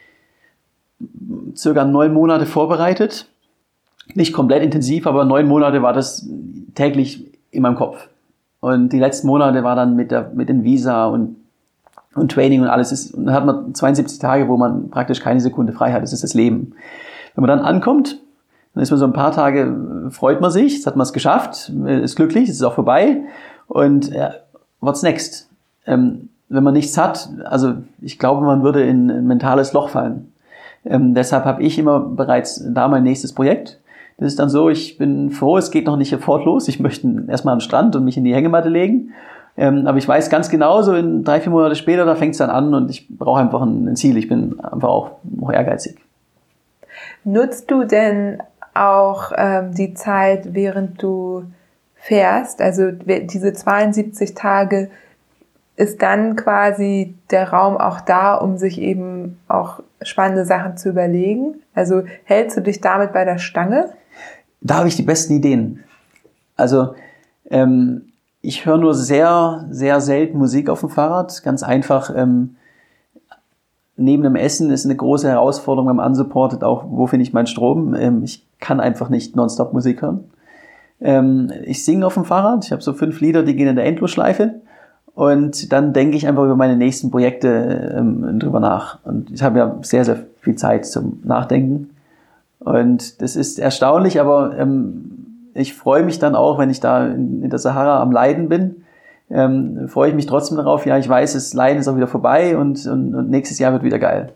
circa neun Monate vorbereitet. Nicht komplett intensiv, aber neun Monate war das täglich in meinem Kopf. Und die letzten Monate war dann mit der, mit den Visa und und Training und alles ist, und dann hat man zweiundsiebzig Tage, wo man praktisch keine Sekunde frei hat. Das ist das Leben. Wenn man dann ankommt, dann ist man so ein paar Tage, freut man sich, jetzt hat man es geschafft, ist glücklich, es ist auch vorbei. Und ja, what's next? Ähm, wenn man nichts hat, also ich glaube, man würde in ein mentales Loch fallen. Ähm, deshalb habe ich immer bereits da mein nächstes Projekt. Das ist dann so, ich bin froh, es geht noch nicht sofort los. Ich möchte erstmal am Strand und mich in die Hängematte legen. Ähm, aber ich weiß ganz genau, so in drei, vier Monate später, da fängt es dann an und ich brauche einfach ein, ein Ziel. Ich bin einfach auch noch ehrgeizig. Nutzt du denn auch ähm, die Zeit, während du fährst? Also diese zweiundsiebzig Tage, ist dann quasi der Raum auch da, um sich eben auch spannende Sachen zu überlegen? Also hältst du dich damit bei der Stange? Da habe ich die besten Ideen. Also ähm, ich höre nur sehr, sehr selten Musik auf dem Fahrrad. Ganz einfach, ähm, neben dem Essen ist eine große Herausforderung beim Unsupported auch, wo finde ich meinen Strom? Ähm, ich kann einfach nicht nonstop Musik hören. Ähm, ich singe auf dem Fahrrad. Ich habe so fünf Lieder, die gehen in der Endlosschleife. Und dann denke ich einfach über meine nächsten Projekte ähm, drüber nach. Und ich habe ja sehr, sehr viel Zeit zum Nachdenken. Und das ist erstaunlich, aber ähm, ich freue mich dann auch, wenn ich da in, in der Sahara am Leiden bin, ähm, freue ich mich trotzdem darauf, ja, ich weiß, das Leiden ist auch wieder vorbei und, und, und nächstes Jahr wird wieder geil.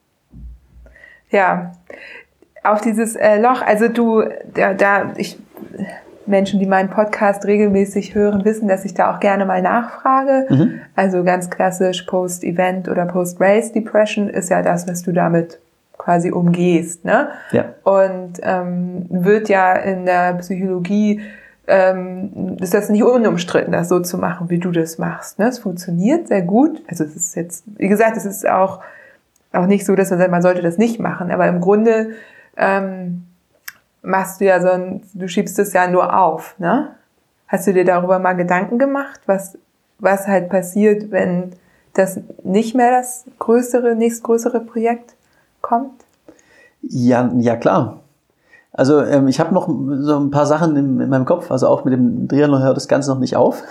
Ja, auf dieses äh, Loch, also du, da, da ich... Menschen, die meinen Podcast regelmäßig hören, wissen, dass ich da auch gerne mal nachfrage. Mhm. Also ganz klassisch Post-Event oder Post-Race-Depression ist ja das, was du damit quasi umgehst, ne? Ja. Und ähm, wird ja in der Psychologie, ähm, ist das nicht unumstritten, das so zu machen, wie du das machst, ne? Es funktioniert sehr gut. Also es ist jetzt, wie gesagt, es ist auch, auch nicht so, dass man sagt, man sollte das nicht machen, aber im Grunde ähm, machst du ja so ein, du schiebst es ja nur auf, ne? Hast du dir darüber mal Gedanken gemacht, was, was halt passiert, wenn das nicht mehr das größere, nächstgrößere Projekt kommt? Ja, ja klar. Also ähm, ich habe noch so ein paar Sachen in, in meinem Kopf, also auch mit dem Triathlon hört das Ganze noch nicht auf.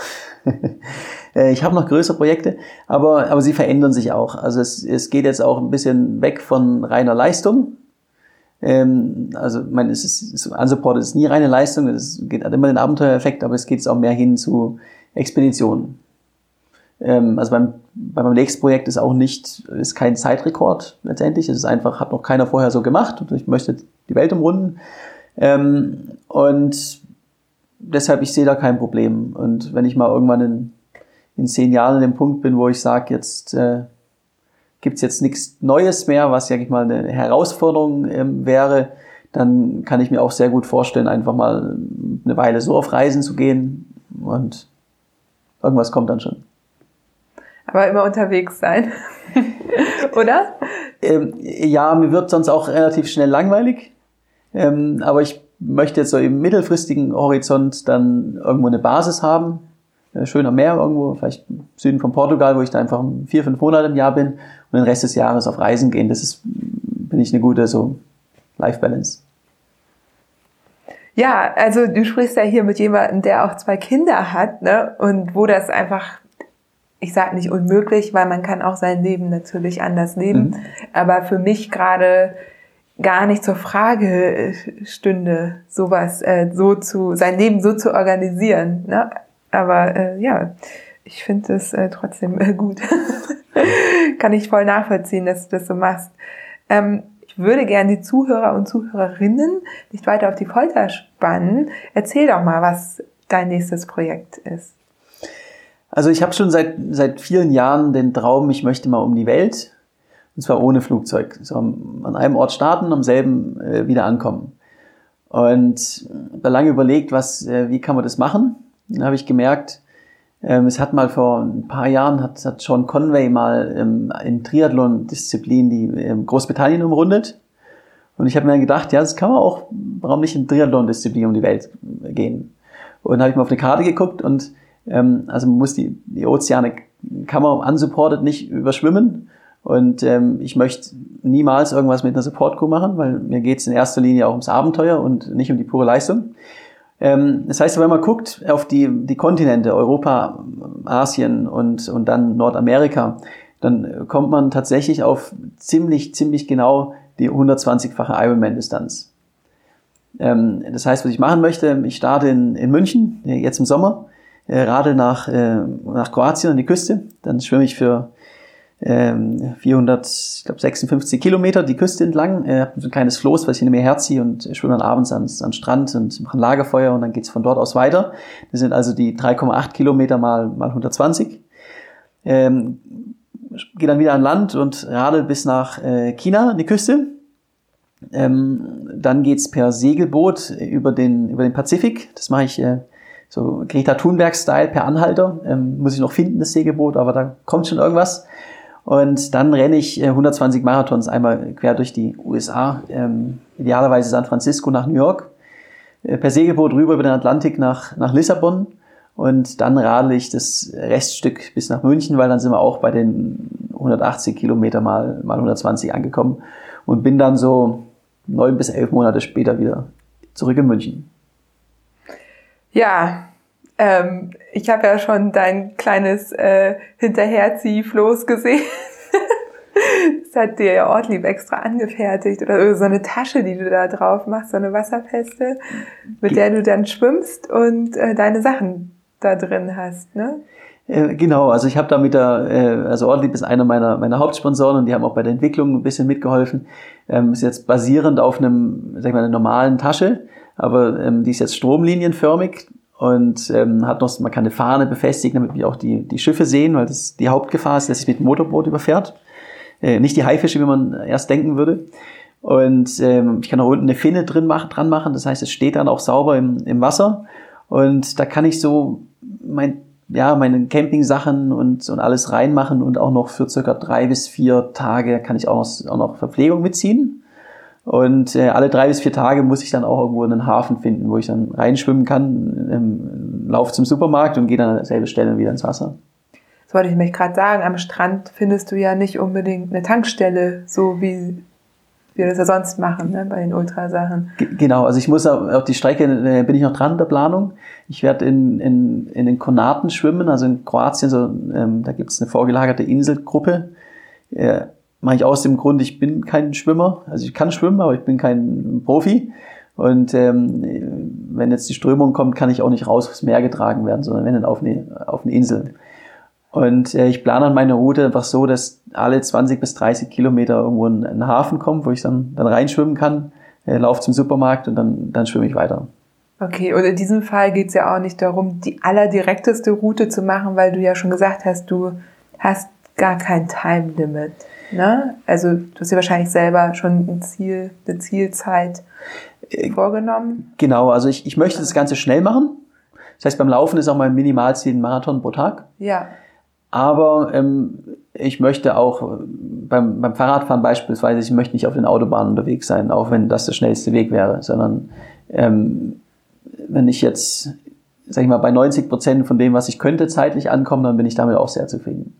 Ich habe noch größere Projekte, aber, aber sie verändern sich auch. Also es, es geht jetzt auch ein bisschen weg von reiner Leistung. Ähm, also, ich meine, es ist, Unsupported ist nie reine Leistung, es geht, hat immer den Abenteuereffekt, aber es geht jetzt auch mehr hin zu Expeditionen. Ähm, also beim, bei meinem nächsten Projekt ist auch nicht, ist kein Zeitrekord letztendlich, es ist einfach, hat noch keiner vorher so gemacht und ich möchte die Welt umrunden. Ähm, und deshalb, ich sehe da kein Problem. Und wenn ich mal irgendwann in, in zehn Jahren an dem Punkt bin, wo ich sage, jetzt äh, gibt's jetzt nichts Neues mehr, was, sag ich mal, eine Herausforderung ähm, wäre, dann kann ich mir auch sehr gut vorstellen, einfach mal eine Weile so auf Reisen zu gehen und irgendwas kommt dann schon. Aber immer unterwegs sein, oder? Ähm, ja, mir wird sonst auch relativ schnell langweilig, ähm, aber ich möchte jetzt so im mittelfristigen Horizont dann irgendwo eine Basis haben, äh, schön am Meer irgendwo, vielleicht im Süden von Portugal, wo ich da einfach vier, fünf Monate im Jahr bin und den Rest des Jahres auf Reisen gehen. Das ist, bin ich eine gute so Life-Balance. Ja, also du sprichst ja hier mit jemandem, der auch zwei Kinder hat, ne? Und wo das einfach, ich sage nicht unmöglich, weil man kann auch sein Leben natürlich anders leben, mhm. aber für mich gerade gar nicht zur Frage stünde, sowas äh, so zu, sein Leben so zu organisieren, ne? Aber äh, ja, ich finde es äh, trotzdem äh, gut. Kann ich voll nachvollziehen, dass du das so machst. Ähm, ich würde gerne die Zuhörer und Zuhörerinnen nicht weiter auf die Folter spannen. Erzähl doch mal, was dein nächstes Projekt ist. Also ich habe schon seit seit vielen Jahren den Traum, ich möchte mal um die Welt, und zwar ohne Flugzeug. So an einem Ort starten, am selben äh, wieder ankommen. Und da lange überlegt, was, äh, wie kann man das machen? Dann habe ich gemerkt, ähm, es hat mal vor ein paar Jahren, hat, hat Sean Conway mal ähm, in Triathlon-Disziplin die ähm, Großbritannien umrundet. Und ich habe mir dann gedacht, ja, das kann man auch, warum nicht in Triathlon-Disziplin um die Welt gehen? Und dann habe ich mal auf eine Karte geguckt und ähm, also man muss die, die Ozeane, kann man unsupported nicht überschwimmen. Und ähm, ich möchte niemals irgendwas mit einer Support-Crew machen, weil mir geht es in erster Linie auch ums Abenteuer und nicht um die pure Leistung. Ähm, das heißt, wenn man guckt auf die, die Kontinente, Europa, Asien und, und dann Nordamerika, dann kommt man tatsächlich auf ziemlich, ziemlich genau die hundertzwanzigfache Ironman-Distanz. Ähm, das heißt, was ich machen möchte, ich starte in, in München, jetzt im Sommer, äh, radel nach, äh, nach Kroatien an die Küste, dann schwimme ich für ähm, vierhundertsechsundfünfzig Kilometer die Küste entlang, äh, habe so ein kleines Floß, was ich hinter mir herziehe und schwimme dann abends ans, ans Strand und mache ein Lagerfeuer und dann geht's von dort aus weiter. Das sind also die drei Komma acht Kilometer mal, mal hundertzwanzig. Ähm, gehe dann wieder an Land und radel bis nach äh, China an die Küste. Ähm, dann geht's per Segelboot über den über den Pazifik. Das mache ich äh, so Greta Thunberg-Style per Anhalter. Ähm, muss ich noch finden, das Segelboot, aber da kommt schon irgendwas. Und dann renne ich äh, hundertzwanzig Marathons einmal quer durch die U S A, ähm, idealerweise San Francisco nach New York, äh, per Segelboot rüber über den Atlantik nach nach Lissabon. Und dann radel ich das Reststück bis nach München, weil dann sind wir auch bei den hundertachtzig Kilometer mal, mal hundertzwanzig angekommen und bin dann so neun bis elf Monate später wieder zurück in München. Ja, ähm, ich habe ja schon dein kleines äh, Hinterherziehfloß gesehen. Das hat dir ja Ortlieb extra angefertigt oder so eine Tasche, die du da drauf machst, so eine Wasserfeste, mit der du dann schwimmst und äh, deine Sachen da drin hast, ne? Äh, genau, also ich habe da mit der, äh, also Ortlieb ist einer meiner meiner Hauptsponsoren und die haben auch bei der Entwicklung ein bisschen mitgeholfen. Ähm, ist jetzt basierend auf einem, sag ich mal, einer normalen Tasche, aber ähm, die ist jetzt stromlinienförmig und ähm, hat noch, man kann eine Fahne befestigen, damit wir auch die die Schiffe sehen, weil das die Hauptgefahr ist, dass sich mit dem Motorboot überfährt. Äh, nicht die Haifische, wie man erst denken würde. Und ähm, ich kann auch unten eine Finne drin machen, dran machen, das heißt, es steht dann auch sauber im, im Wasser. Und da kann ich so mein, ja, meine Camping-Sachen und, und alles reinmachen und auch noch für circa drei bis vier Tage kann ich auch noch, auch noch Verpflegung mitziehen. Und äh, alle drei bis vier Tage muss ich dann auch irgendwo einen Hafen finden, wo ich dann reinschwimmen kann, ähm, laufe zum Supermarkt und gehe dann an derselben Stelle wieder ins Wasser. Das wollte ich mich gerade sagen, am Strand findest du ja nicht unbedingt eine Tankstelle, so wie wir das ja sonst machen, ne, bei den Ultrasachen. G- genau, also ich muss auf die Strecke, äh, bin ich noch dran in der Planung. Ich werde in, in, in den Kornaten schwimmen, also in Kroatien, so, ähm, da gibt es eine vorgelagerte Inselgruppe. Äh, mache ich aus dem Grund, ich bin kein Schwimmer, also ich kann schwimmen, aber ich bin kein Profi. Und ähm, wenn jetzt die Strömung kommt, kann ich auch nicht raus aufs Meer getragen werden, sondern wenn dann auf eine, auf eine Insel. Und äh, ich plane an meine Route einfach so, dass alle zwanzig bis dreißig Kilometer irgendwo ein, ein Hafen kommt, wo ich dann, dann reinschwimmen kann, äh, laufe zum Supermarkt und dann, dann schwimme ich weiter. Okay, und in diesem Fall geht es ja auch nicht darum, die allerdirekteste Route zu machen, weil du ja schon gesagt hast, du hast gar kein Time Limit. Ne? Also du hast dir wahrscheinlich selber schon ein Ziel, eine Zielzeit äh, vorgenommen. Genau, also ich, ich möchte das Ganze schnell machen. Das heißt, beim Laufen ist auch mein Minimalziel ein Marathon pro Tag. Ja. Aber ähm, ich möchte auch beim, beim Fahrradfahren beispielsweise, ich möchte nicht auf den Autobahnen unterwegs sein, auch wenn das der schnellste Weg wäre, sondern ähm, wenn ich jetzt, sag ich mal, bei neunzig Prozent von dem, was ich könnte, zeitlich ankomme, dann bin ich damit auch sehr zufrieden.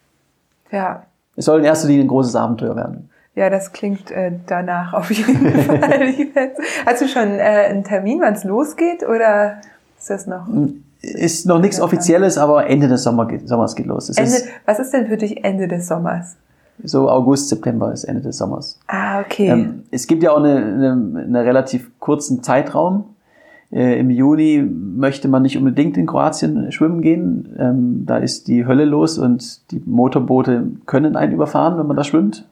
Ja. Es soll in erster Linie ein großes Abenteuer werden. Ja, das klingt äh, danach auf jeden Fall. Hast du schon äh, einen Termin, wann es losgeht, oder ist das noch? Ist noch nichts Offizielles, aber Ende des Sommer geht, Sommers geht los. Es Ende, ist was ist denn für dich Ende des Sommers? so August, September ist Ende des Sommers. Ah, okay. Ähm, es gibt ja auch eine, eine, eine relativ kurzen Zeitraum. Äh, Im Juni möchte man nicht unbedingt in Kroatien schwimmen gehen. Ähm, da ist die Hölle los und die Motorboote können einen überfahren, wenn man da schwimmt.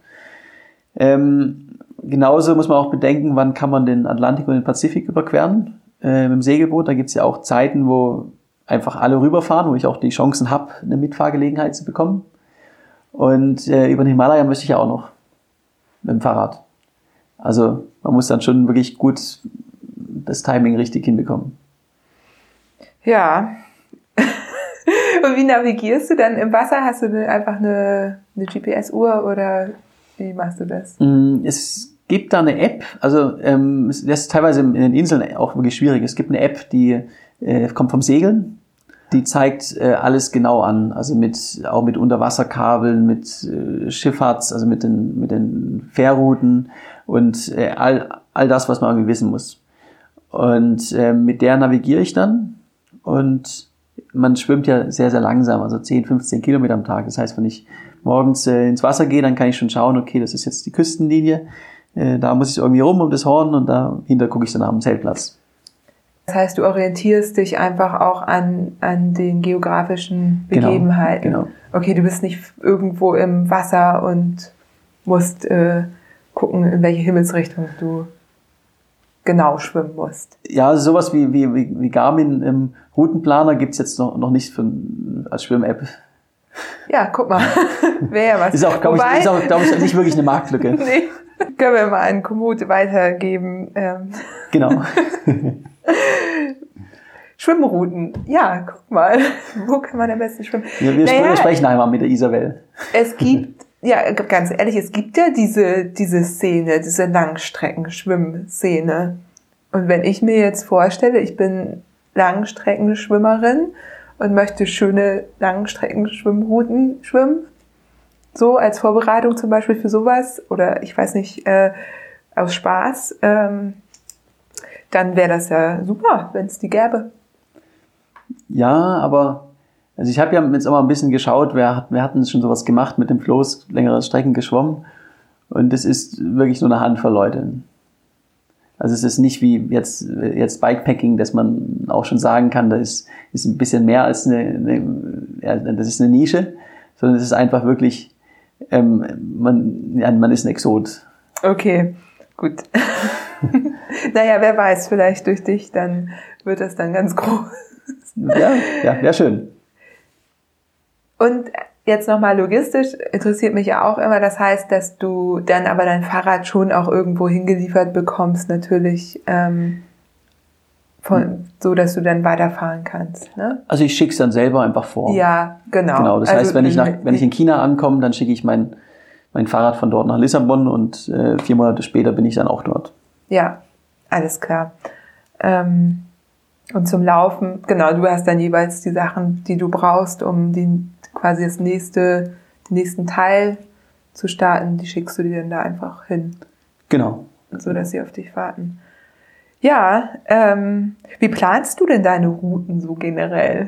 Ähm, genauso muss man auch bedenken, wann kann man den Atlantik und den Pazifik überqueren. Äh, mit dem Segelboot, da gibt es ja auch Zeiten, wo einfach alle rüberfahren, wo ich auch die Chancen habe, eine Mitfahrgelegenheit zu bekommen. Und äh, über den Himalaya möchte ich ja auch noch mit dem Fahrrad. Also man muss dann schon wirklich gut das Timing richtig hinbekommen. Ja. Und wie navigierst du dann im Wasser? Hast du einfach eine, eine G P S-Uhr oder wie machst du das? Es gibt da eine App, also ähm, das ist teilweise in den Inseln auch wirklich schwierig. Es gibt eine App, die äh, kommt vom Segeln. Die zeigt äh, alles genau an, also mit auch mit Unterwasserkabeln, mit äh, Schifffahrts, also mit den mit den Fährrouten und äh, all all das, was man irgendwie wissen muss. Und äh, mit der navigiere ich dann und man schwimmt ja sehr sehr langsam, also zehn, fünfzehn Kilometer am Tag. Das heißt, wenn ich morgens äh, ins Wasser gehe, dann kann ich schon schauen, okay, das ist jetzt die Küstenlinie, äh, da muss ich irgendwie rum um das Horn und dahinter gucke ich dann nach dem Zeltplatz. Das heißt, du orientierst dich einfach auch an, an den geografischen Begebenheiten. Genau, genau. Okay, du bist nicht irgendwo im Wasser und musst äh, gucken, in welche Himmelsrichtung du genau schwimmen musst. Ja, also sowas wie, wie, wie, wie Garmin im Routenplaner gibt's jetzt noch, noch nicht für, als Schwimm-App. Ja, guck mal. Wäre ja was. Ist auch, glaube ich, ist auch, glaub ich, nicht wirklich eine Marktlücke. Nee, können wir mal an Komoot weitergeben. Ähm. Genau. Schwimmrouten. Ja, guck mal. Wo kann man am besten schwimmen? Ja, wir naja, sprechen einmal mit der Isabel. Es gibt, ja, ganz ehrlich, es gibt ja diese, diese Szene, diese Langstreckenschwimmszene. Und wenn ich mir jetzt vorstelle, ich bin Langstreckenschwimmerin und möchte schöne Langstreckenschwimmrouten schwimmen, so als Vorbereitung zum Beispiel für sowas, oder ich weiß nicht, äh, aus Spaß, ähm, dann wäre das ja super, wenn es die gäbe. Ja, aber also ich habe ja jetzt auch mal ein bisschen geschaut, wer hat, wer hat denn schon sowas gemacht mit dem Floß, längere Strecken geschwommen, und das ist wirklich nur eine Handvoll Leute. Also es ist nicht wie jetzt, jetzt Bikepacking, dass man auch schon sagen kann, das ist, ist ein bisschen mehr als eine, eine ja, das ist eine Nische, sondern es ist einfach wirklich, ähm, man, ja, man ist ein Exot. Okay, gut. Naja, wer weiß, vielleicht durch dich, dann wird das dann ganz groß. Ja, ja, wäre schön. Und jetzt nochmal logistisch, interessiert mich ja auch immer, das heißt, dass du dann aber dein Fahrrad schon auch irgendwo hingeliefert bekommst, natürlich, ähm, von, so dass du dann weiterfahren kannst, ne? Also ich schicke es dann selber einfach vor. Ja, genau. Genau, das also, heißt, wenn ich, nach, wenn ich in China ankomme, dann schicke ich mein, mein Fahrrad von dort nach Lissabon und äh, vier Monate später bin ich dann auch dort. Ja, alles klar. Ähm, und zum Laufen, genau, du hast dann jeweils die Sachen, die du brauchst, um die, quasi das nächste, den nächsten Teil zu starten, die schickst du dir dann da einfach hin. Genau. So, dass sie auf dich warten. Ja, ähm, wie planst du denn deine Routen so generell?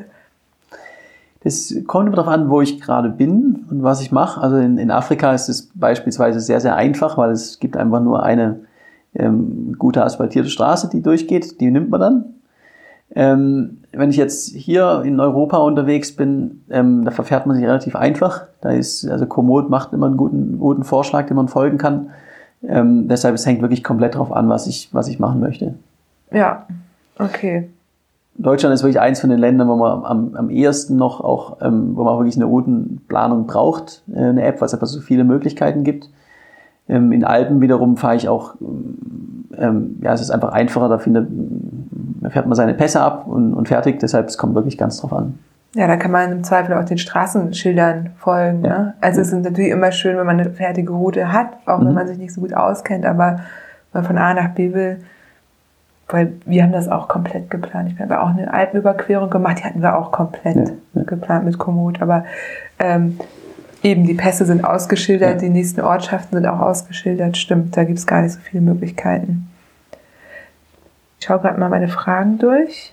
Das kommt immer darauf an, wo ich gerade bin und was ich mache. Also in, in Afrika ist es beispielsweise sehr, sehr einfach, weil es gibt einfach nur eine ähm, gute asphaltierte Straße, die durchgeht, die nimmt man dann. Ähm, wenn ich jetzt hier in Europa unterwegs bin, ähm, da verfährt man sich relativ einfach. Da ist, also Komoot macht immer einen guten, guten Vorschlag, den man folgen kann. Ähm, deshalb, es hängt wirklich komplett drauf an, was ich, was ich machen möchte. Ja, okay. Deutschland ist wirklich eins von den Ländern, wo man am, am ehesten noch auch, ähm, wo man auch wirklich eine Routenplanung braucht, äh, eine App, weil es einfach so viele Möglichkeiten gibt. Ähm, in Alpen wiederum fahre ich auch, ähm, ja, es ist einfach einfacher, da findet, da fährt man seine Pässe ab und, und fertig, deshalb, es kommt wirklich ganz drauf an. Ja, da kann man im Zweifel auch den Straßenschildern folgen. Ja. Ne? Also es ist natürlich immer schön, wenn man eine fertige Route hat, auch Mhm. wenn man sich nicht so gut auskennt, aber wenn man von A nach B will, weil wir haben das auch komplett geplant. Ich habe auch eine Alpenüberquerung gemacht, die hatten wir auch komplett Ja, ja. geplant mit Komoot, aber ähm, eben die Pässe sind ausgeschildert, Ja. die nächsten Ortschaften sind auch ausgeschildert, stimmt, da gibt es gar nicht so viele Möglichkeiten. Ich schaue gerade mal meine Fragen durch.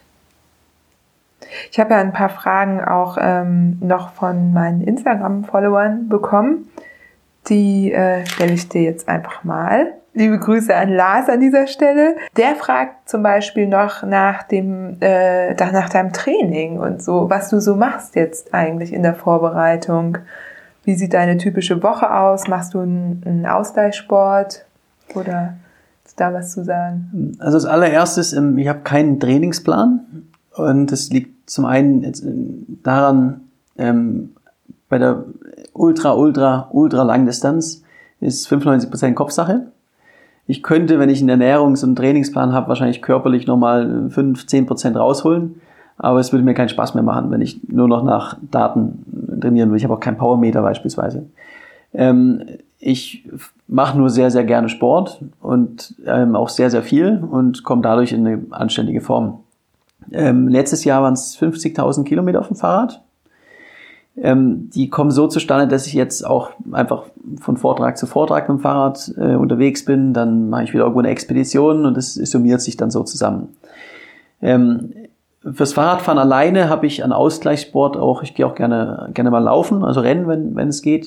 Ich habe ja ein paar Fragen auch ähm, noch von meinen Instagram-Followern bekommen. Die äh, stelle ich dir jetzt einfach mal. Liebe Grüße an Lars an dieser Stelle. Der fragt zum Beispiel noch nach dem, äh, nach deinem Training und so, was du so machst jetzt eigentlich in der Vorbereitung. Wie sieht deine typische Woche aus? Machst du einen, einen Ausgleichssport oder ist da was zu sagen? Also als allererstes, ich habe keinen Trainingsplan und das liegt zum einen jetzt daran, ähm, bei der Ultra, Ultra, Ultra Langdistanz ist fünfundneunzig Prozent Kopfsache. Ich könnte, wenn ich einen Ernährungs- und Trainingsplan habe, wahrscheinlich körperlich nochmal fünf bis zehn Prozent rausholen, aber es würde mir keinen Spaß mehr machen, wenn ich nur noch nach Daten trainieren will. Ich habe auch keinen Powermeter beispielsweise. Ähm, ich mache nur sehr, sehr gerne Sport und ähm, auch sehr, sehr viel und komme dadurch in eine anständige Form. Ähm, letztes Jahr waren es fünfzigtausend Kilometer auf dem Fahrrad. Ähm, die kommen so zustande, dass ich jetzt auch einfach von Vortrag zu Vortrag mit dem Fahrrad äh, unterwegs bin. Dann mache ich wieder irgendwo eine Expedition und das summiert sich dann so zusammen. Ähm, fürs Fahrradfahren alleine habe ich einen Ausgleichssport auch. Ich gehe auch gerne gerne mal laufen, also rennen, wenn wenn es geht.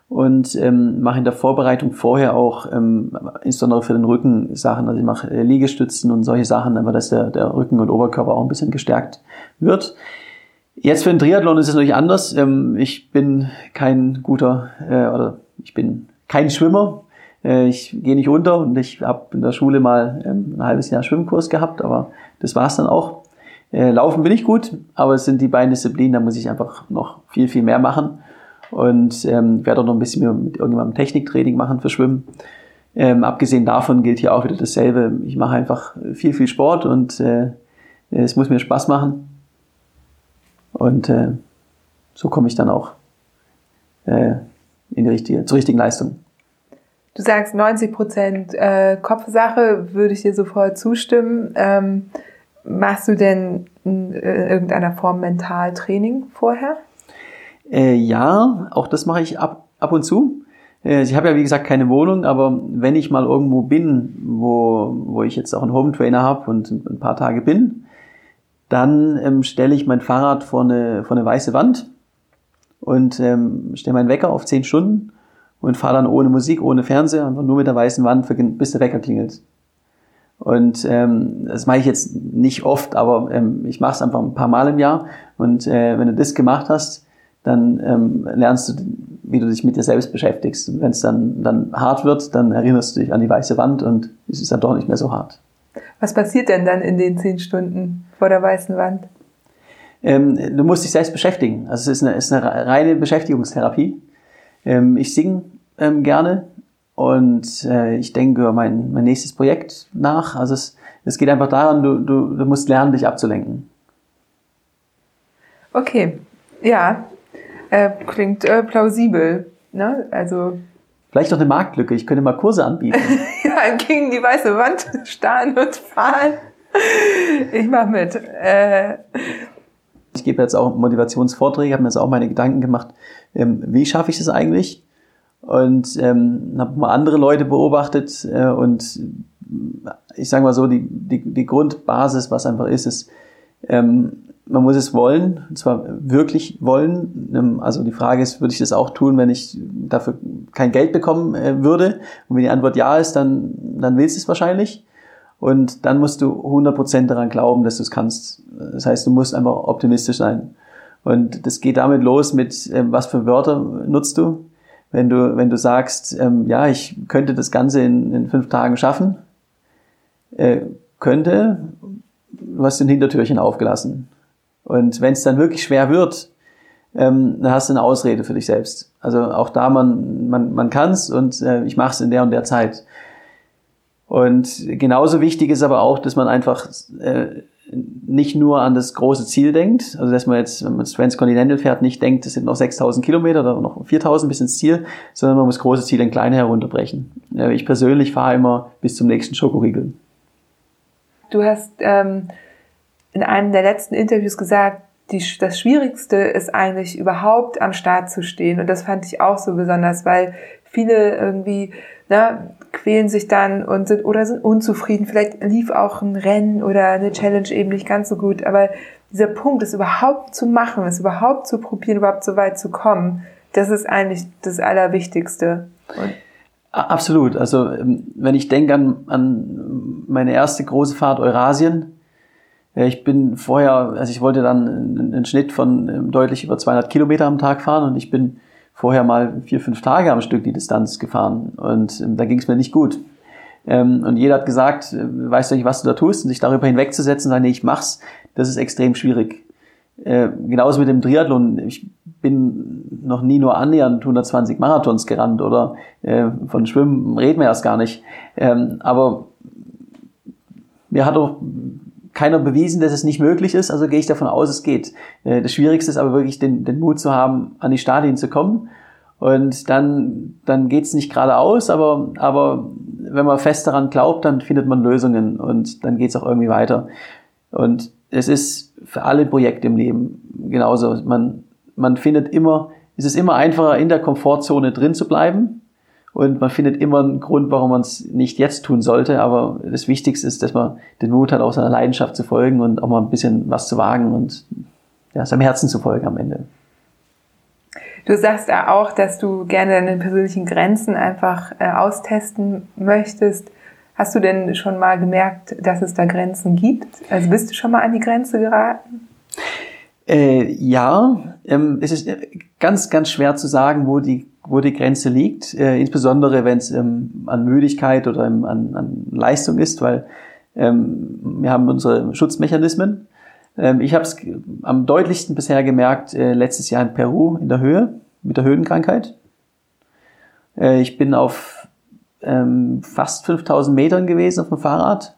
und ähm, mache in der Vorbereitung vorher auch, ähm, insbesondere für den Rücken, Sachen. Also ich mache äh, Liegestützen und solche Sachen, aber dass der, der Rücken und Oberkörper auch ein bisschen gestärkt wird. Jetzt für den Triathlon ist es natürlich anders. Ähm, ich bin kein guter, äh, oder ich bin kein Schwimmer. Äh, ich gehe nicht unter und ich habe in der Schule mal ähm, ein halbes Jahr Schwimmkurs gehabt, aber das war's dann auch. Äh, Laufen bin ich gut, aber es sind die beiden Disziplinen, da muss ich einfach noch viel, viel mehr machen. Und ähm, werde auch noch ein bisschen mehr mit irgendjemandem Techniktraining machen für Schwimmen. Ähm, abgesehen davon gilt hier auch wieder dasselbe. Ich mache einfach viel, viel Sport und äh, es muss mir Spaß machen. Und äh, so komme ich dann auch äh, in die richtige, zur richtigen Leistung. Du sagst neunzig Prozent äh, Kopfsache, würde ich dir sofort zustimmen. Ähm, machst du denn in irgendeiner Form Mentaltraining vorher? Äh, ja, auch das mache ich ab, ab und zu. Äh, ich habe ja wie gesagt keine Wohnung, aber wenn ich mal irgendwo bin, wo, wo ich jetzt auch einen Home-Trainer habe und ein paar Tage bin, dann ähm, stelle ich mein Fahrrad vor eine, vor eine weiße Wand und ähm, stelle meinen Wecker auf zehn Stunden und fahre dann ohne Musik, ohne Fernseher, einfach nur mit der weißen Wand, bis der Wecker klingelt. Und ähm, das mache ich jetzt nicht oft, aber ähm, ich mache es einfach ein paar Mal im Jahr. Und äh, wenn du das gemacht hast, dann ähm, lernst du, wie du dich mit dir selbst beschäftigst. Und wenn es dann, dann hart wird, dann erinnerst du dich an die weiße Wand und es ist dann doch nicht mehr so hart. Was passiert denn dann in den zehn Stunden vor der weißen Wand? Ähm, du musst dich selbst beschäftigen. Also es ist eine, es ist eine reine Beschäftigungstherapie. Ähm, ich singe ähm, gerne und äh, ich denke über mein, mein nächstes Projekt nach. Also es, es geht einfach daran, du, du, du musst lernen, dich abzulenken. Okay, ja. Äh, klingt äh, plausibel, ne? Also vielleicht noch eine Marktlücke. Ich könnte mal Kurse anbieten. Ja, gegen die weiße Wand starren und fahren. Ich mache mit. Äh. Ich gebe jetzt auch Motivationsvorträge, habe mir jetzt auch meine Gedanken gemacht, ähm, wie schaffe ich das eigentlich? Und ähm, habe mal andere Leute beobachtet äh, und ich sage mal so, die, die, die Grundbasis, was einfach ist, ist, ähm, man muss es wollen, und zwar wirklich wollen. Also die Frage ist, würde ich das auch tun, wenn ich dafür kein Geld bekommen äh, würde? Und wenn die Antwort ja ist, dann, dann willst du es wahrscheinlich. Und dann musst du hundert Prozent daran glauben, dass du es kannst. Das heißt, du musst einfach optimistisch sein. Und das geht damit los mit, äh, was für Wörter nutzt du? Wenn du, wenn du sagst, ähm, ja, ich könnte das Ganze in, in fünf Tagen schaffen, äh, könnte, du hast ein Hintertürchen aufgelassen. Und wenn es dann wirklich schwer wird, ähm, dann hast du eine Ausrede für dich selbst. Also auch da, man, man, man kann es und äh, ich mache es in der und der Zeit. Und genauso wichtig ist aber auch, dass man einfach äh, nicht nur an das große Ziel denkt, also dass man jetzt, wenn man das Transcontinental fährt, nicht denkt, das sind noch sechstausend Kilometer oder noch viertausend bis ins Ziel, sondern man muss große Ziele in kleine herunterbrechen. Äh, ich persönlich fahre immer bis zum nächsten Schokoriegel. Du hast ähm, in einem der letzten Interviews gesagt, die, das Schwierigste ist eigentlich überhaupt am Start zu stehen. Und das fand ich auch so besonders, weil viele irgendwie ne, quälen sich dann und sind oder sind unzufrieden. Vielleicht lief auch ein Rennen oder eine Challenge eben nicht ganz so gut. Aber dieser Punkt, es überhaupt zu machen, es überhaupt zu probieren, überhaupt so weit zu kommen, das ist eigentlich das Allerwichtigste. Und absolut. Also wenn ich denke an, an meine erste große Fahrt Eurasien, ich bin vorher, also ich wollte dann einen Schnitt von deutlich über zweihundert Kilometer am Tag fahren und ich bin vorher mal vier, fünf Tage am Stück die Distanz gefahren und da ging es mir nicht gut. Und jeder hat gesagt, weißt du nicht, was du da tust, und sich darüber hinwegzusetzen, sagen, nee, ich mach's, das ist extrem schwierig. Genauso mit dem Triathlon. Ich bin noch nie nur annähernd hundertzwanzig Marathons gerannt oder von Schwimmen reden wir erst gar nicht. Aber mir hat auch keiner bewiesen, dass es nicht möglich ist, also gehe ich davon aus, es geht. Das Schwierigste ist aber wirklich, den, den Mut zu haben, an die Startlinie zu kommen. Und dann, dann geht's nicht geradeaus, aber, aber wenn man fest daran glaubt, dann findet man Lösungen und dann geht's auch irgendwie weiter. Und es ist für alle Projekte im Leben genauso. Man, man findet immer, es ist immer einfacher, in der Komfortzone drin zu bleiben. Und man findet immer einen Grund, warum man es nicht jetzt tun sollte. Aber das Wichtigste ist, dass man den Mut hat, auch seiner Leidenschaft zu folgen und auch mal ein bisschen was zu wagen und ja, seinem Herzen zu folgen am Ende. Du sagst ja auch, dass du gerne deine persönlichen Grenzen einfach äh, austesten möchtest. Hast du denn schon mal gemerkt, dass es da Grenzen gibt? Also bist du schon mal an die Grenze geraten? Äh, ja, ähm, es ist ganz, ganz schwer zu sagen, wo die, wo die Grenze liegt, äh, insbesondere wenn es ähm, an Müdigkeit oder ähm, an, an Leistung ist, weil ähm, wir haben unsere Schutzmechanismen. Ähm, ich habe es am deutlichsten bisher gemerkt äh, letztes Jahr in Peru in der Höhe mit der Höhenkrankheit. Äh, ich bin auf ähm, fast fünftausend Metern gewesen auf dem Fahrrad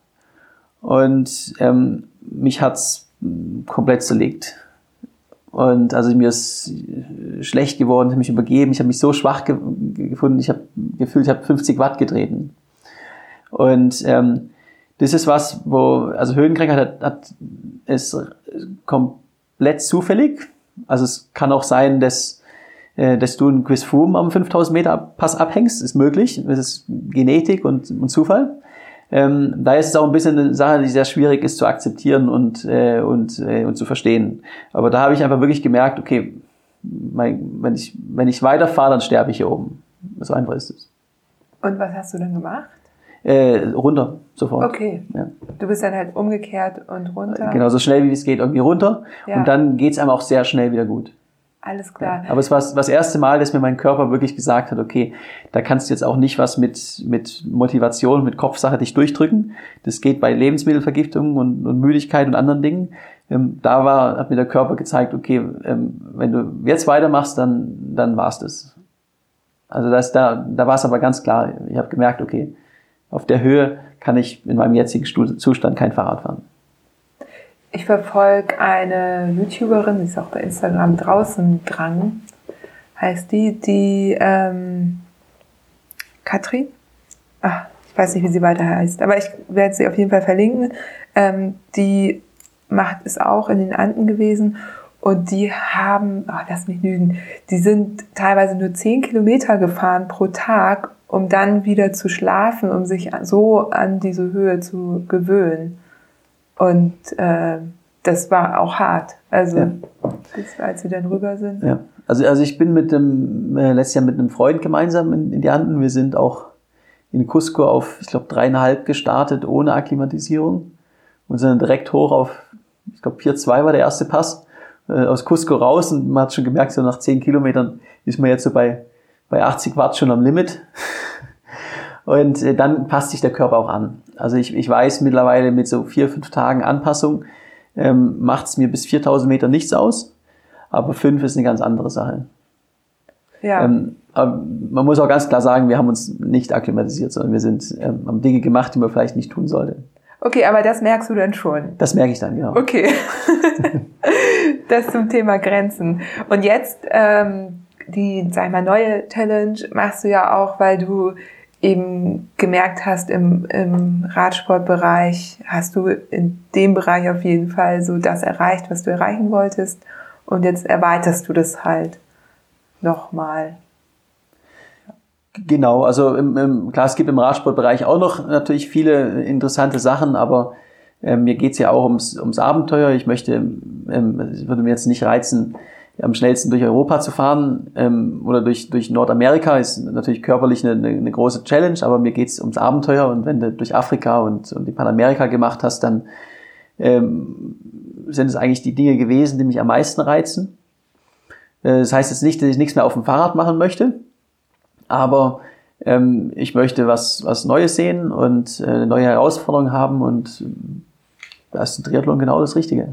und ähm, mich hat's komplett zerlegt. Und also mir ist schlecht geworden, ich habe mich übergeben, ich habe mich so schwach ge- gefunden, ich habe gefühlt, ich habe fünfzig Watt getreten. Und ähm, das ist was, wo, also Höhenkrankheit hat, hat, ist komplett zufällig. Also es kann auch sein, dass, äh, dass du einen Quizfum am fünftausend Meter Pass abhängst, ist möglich. Das ist Genetik und, und Zufall. Ähm, da ist es auch ein bisschen eine Sache, die sehr schwierig ist zu akzeptieren und, äh, und, äh, und zu verstehen. Aber da habe ich einfach wirklich gemerkt, okay, mein, wenn ich, wenn ich weiterfahre, dann sterbe ich hier oben. So einfach ist es. Und was hast du dann gemacht? Äh, runter, sofort. Okay. Ja. Du bist dann halt umgekehrt und runter. Genau, so schnell wie es geht, irgendwie runter. Ja. Und dann geht's einem auch sehr schnell wieder gut. Alles klar. Ja. Aber es war das erste Mal, dass mir mein Körper wirklich gesagt hat, okay, da kannst du jetzt auch nicht was mit, mit Motivation, mit Kopfsache dich durchdrücken. Das geht bei Lebensmittelvergiftungen und, und Müdigkeit und anderen Dingen. Ähm, da war, hat mir der Körper gezeigt, okay, ähm, wenn du jetzt weitermachst, dann, dann war's das. Also das, da, da war es aber ganz klar. Ich habe gemerkt, okay, auf der Höhe kann ich in meinem jetzigen Zustand kein Fahrrad fahren. Ich verfolge eine YouTuberin, die ist auch bei Instagram draußen dran, heißt die, die ähm, Katrin? Ach, ich weiß nicht, wie sie weiter heißt, aber ich werde sie auf jeden Fall verlinken. Ähm, die macht es auch in den Anden gewesen und die haben, oh, lass mich lügen, die sind teilweise nur zehn Kilometer gefahren pro Tag, um dann wieder zu schlafen, um sich so an diese Höhe zu gewöhnen. Und äh, das war auch hart. Also, ja. das, als sie dann rüber sind. Ja. Also, also ich bin mit dem, äh, letztes Jahr mit einem Freund gemeinsam in, in die Anden. Wir sind auch in Cusco auf, ich glaube, dreieinhalb gestartet, ohne Akklimatisierung. Und sind dann direkt hoch auf, ich glaube, vier Komma zwei war der erste Pass, äh, aus Cusco raus. Und man hat schon gemerkt, so nach zehn Kilometern ist man jetzt so bei, bei achtzig Watt schon am Limit. Und äh, dann passt sich der Körper auch an. Also ich, ich weiß mittlerweile mit so vier, fünf Tagen Anpassung ähm, macht es mir bis viertausend Meter nichts aus. Aber fünf ist eine ganz andere Sache. Ja. Ähm, aber man muss auch ganz klar sagen, wir haben uns nicht akklimatisiert, sondern wir sind, ähm, haben Dinge gemacht, die man vielleicht nicht tun sollte. Okay, aber das merkst du dann schon. Das merke ich dann, genau. Okay. Das zum Thema Grenzen. Und jetzt, ähm, die, sag ich mal, neue Challenge machst du ja auch, weil du eben gemerkt hast, im, im Radsportbereich hast du in dem Bereich auf jeden Fall so das erreicht, was du erreichen wolltest. Und jetzt erweiterst du das halt nochmal. Genau, also im, im, klar, es gibt im Radsportbereich auch noch natürlich viele interessante Sachen, aber äh, mir geht's ja auch ums, ums Abenteuer. Ich möchte, ähm, es würde mir jetzt nicht reizen, am schnellsten durch Europa zu fahren ähm, oder durch durch Nordamerika, ist natürlich körperlich eine, eine große Challenge, aber mir geht's ums Abenteuer und wenn du durch Afrika und, und die Panamerika gemacht hast, dann ähm, sind es eigentlich die Dinge gewesen, die mich am meisten reizen. Äh, das heißt jetzt nicht, dass ich nichts mehr auf dem Fahrrad machen möchte, aber ähm, ich möchte was was Neues sehen und äh, eine neue Herausforderung haben und da ist ein Triathlon genau das Richtige.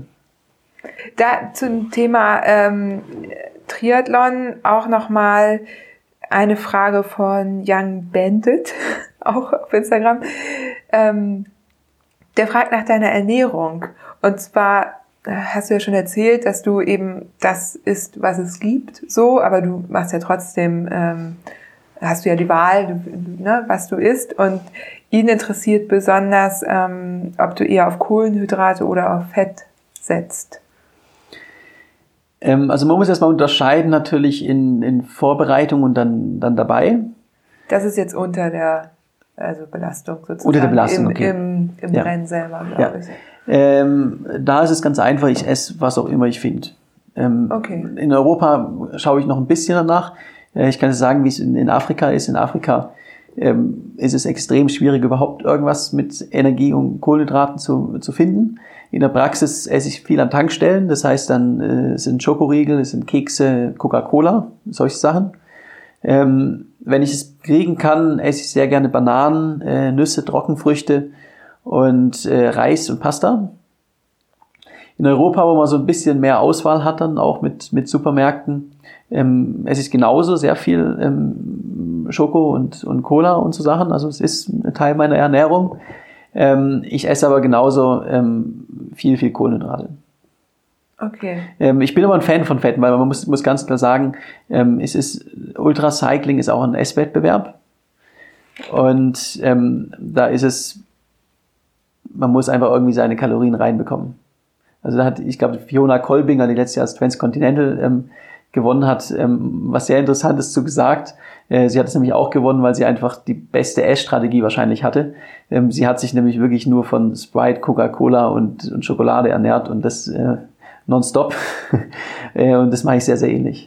Da zum Thema ähm, Triathlon auch nochmal eine Frage von Young Bandit, auch auf Instagram. Ähm, der fragt nach deiner Ernährung. Und zwar hast du ja schon erzählt, dass du eben das isst, was es gibt, so, aber du machst ja trotzdem, ähm, hast du ja die Wahl, du, ne, was du isst. Und ihn interessiert besonders, ähm, ob du eher auf Kohlenhydrate oder auf Fett setzt. Also man muss erstmal unterscheiden natürlich in, in Vorbereitung und dann, dann dabei. Das ist jetzt unter der also Belastung sozusagen. Unter der Belastung, im, okay. Im, im ja. Rennen selber, glaube ja. ich. Ähm, da ist es ganz einfach, ich esse, was auch immer ich finde. Ähm, Okay. In Europa schaue ich noch ein bisschen danach. Äh, ich kann es sagen, wie es in, in Afrika ist. In Afrika ähm, ist es extrem schwierig, überhaupt irgendwas mit Energie und Kohlenhydraten zu, zu finden. In der Praxis esse ich viel an Tankstellen. Das heißt dann, äh, es sind Schokoriegel, es sind Kekse, Coca-Cola, solche Sachen. Ähm, wenn ich es kriegen kann, esse ich sehr gerne Bananen, äh, Nüsse, Trockenfrüchte und äh, Reis und Pasta. In Europa, wo man so ein bisschen mehr Auswahl hat, dann auch mit, mit Supermärkten, ähm, es ist genauso sehr viel ähm, Schoko und, und Cola und so Sachen. Also es ist ein Teil meiner Ernährung. Ähm, ich esse aber genauso ähm, viel, viel Kohlenhydrate. Okay. Ähm, ich bin aber ein Fan von Fetten, weil man muss, muss ganz klar sagen, ähm, es ist, Ultracycling ist auch ein Esswettbewerb. Und ähm, da ist es, man muss einfach irgendwie seine Kalorien reinbekommen. Also da hat, ich glaube, Fiona Kolbinger, die letztes Jahr das Transcontinental ähm, gewonnen hat, ähm, was sehr Interessantes zu gesagt. Äh, sie hat es nämlich auch gewonnen, weil sie einfach die beste Essstrategie wahrscheinlich hatte. Ähm, sie hat sich nämlich wirklich nur von Sprite, Coca-Cola und, und Schokolade ernährt und das äh, nonstop. äh, und das mache ich sehr, sehr ähnlich.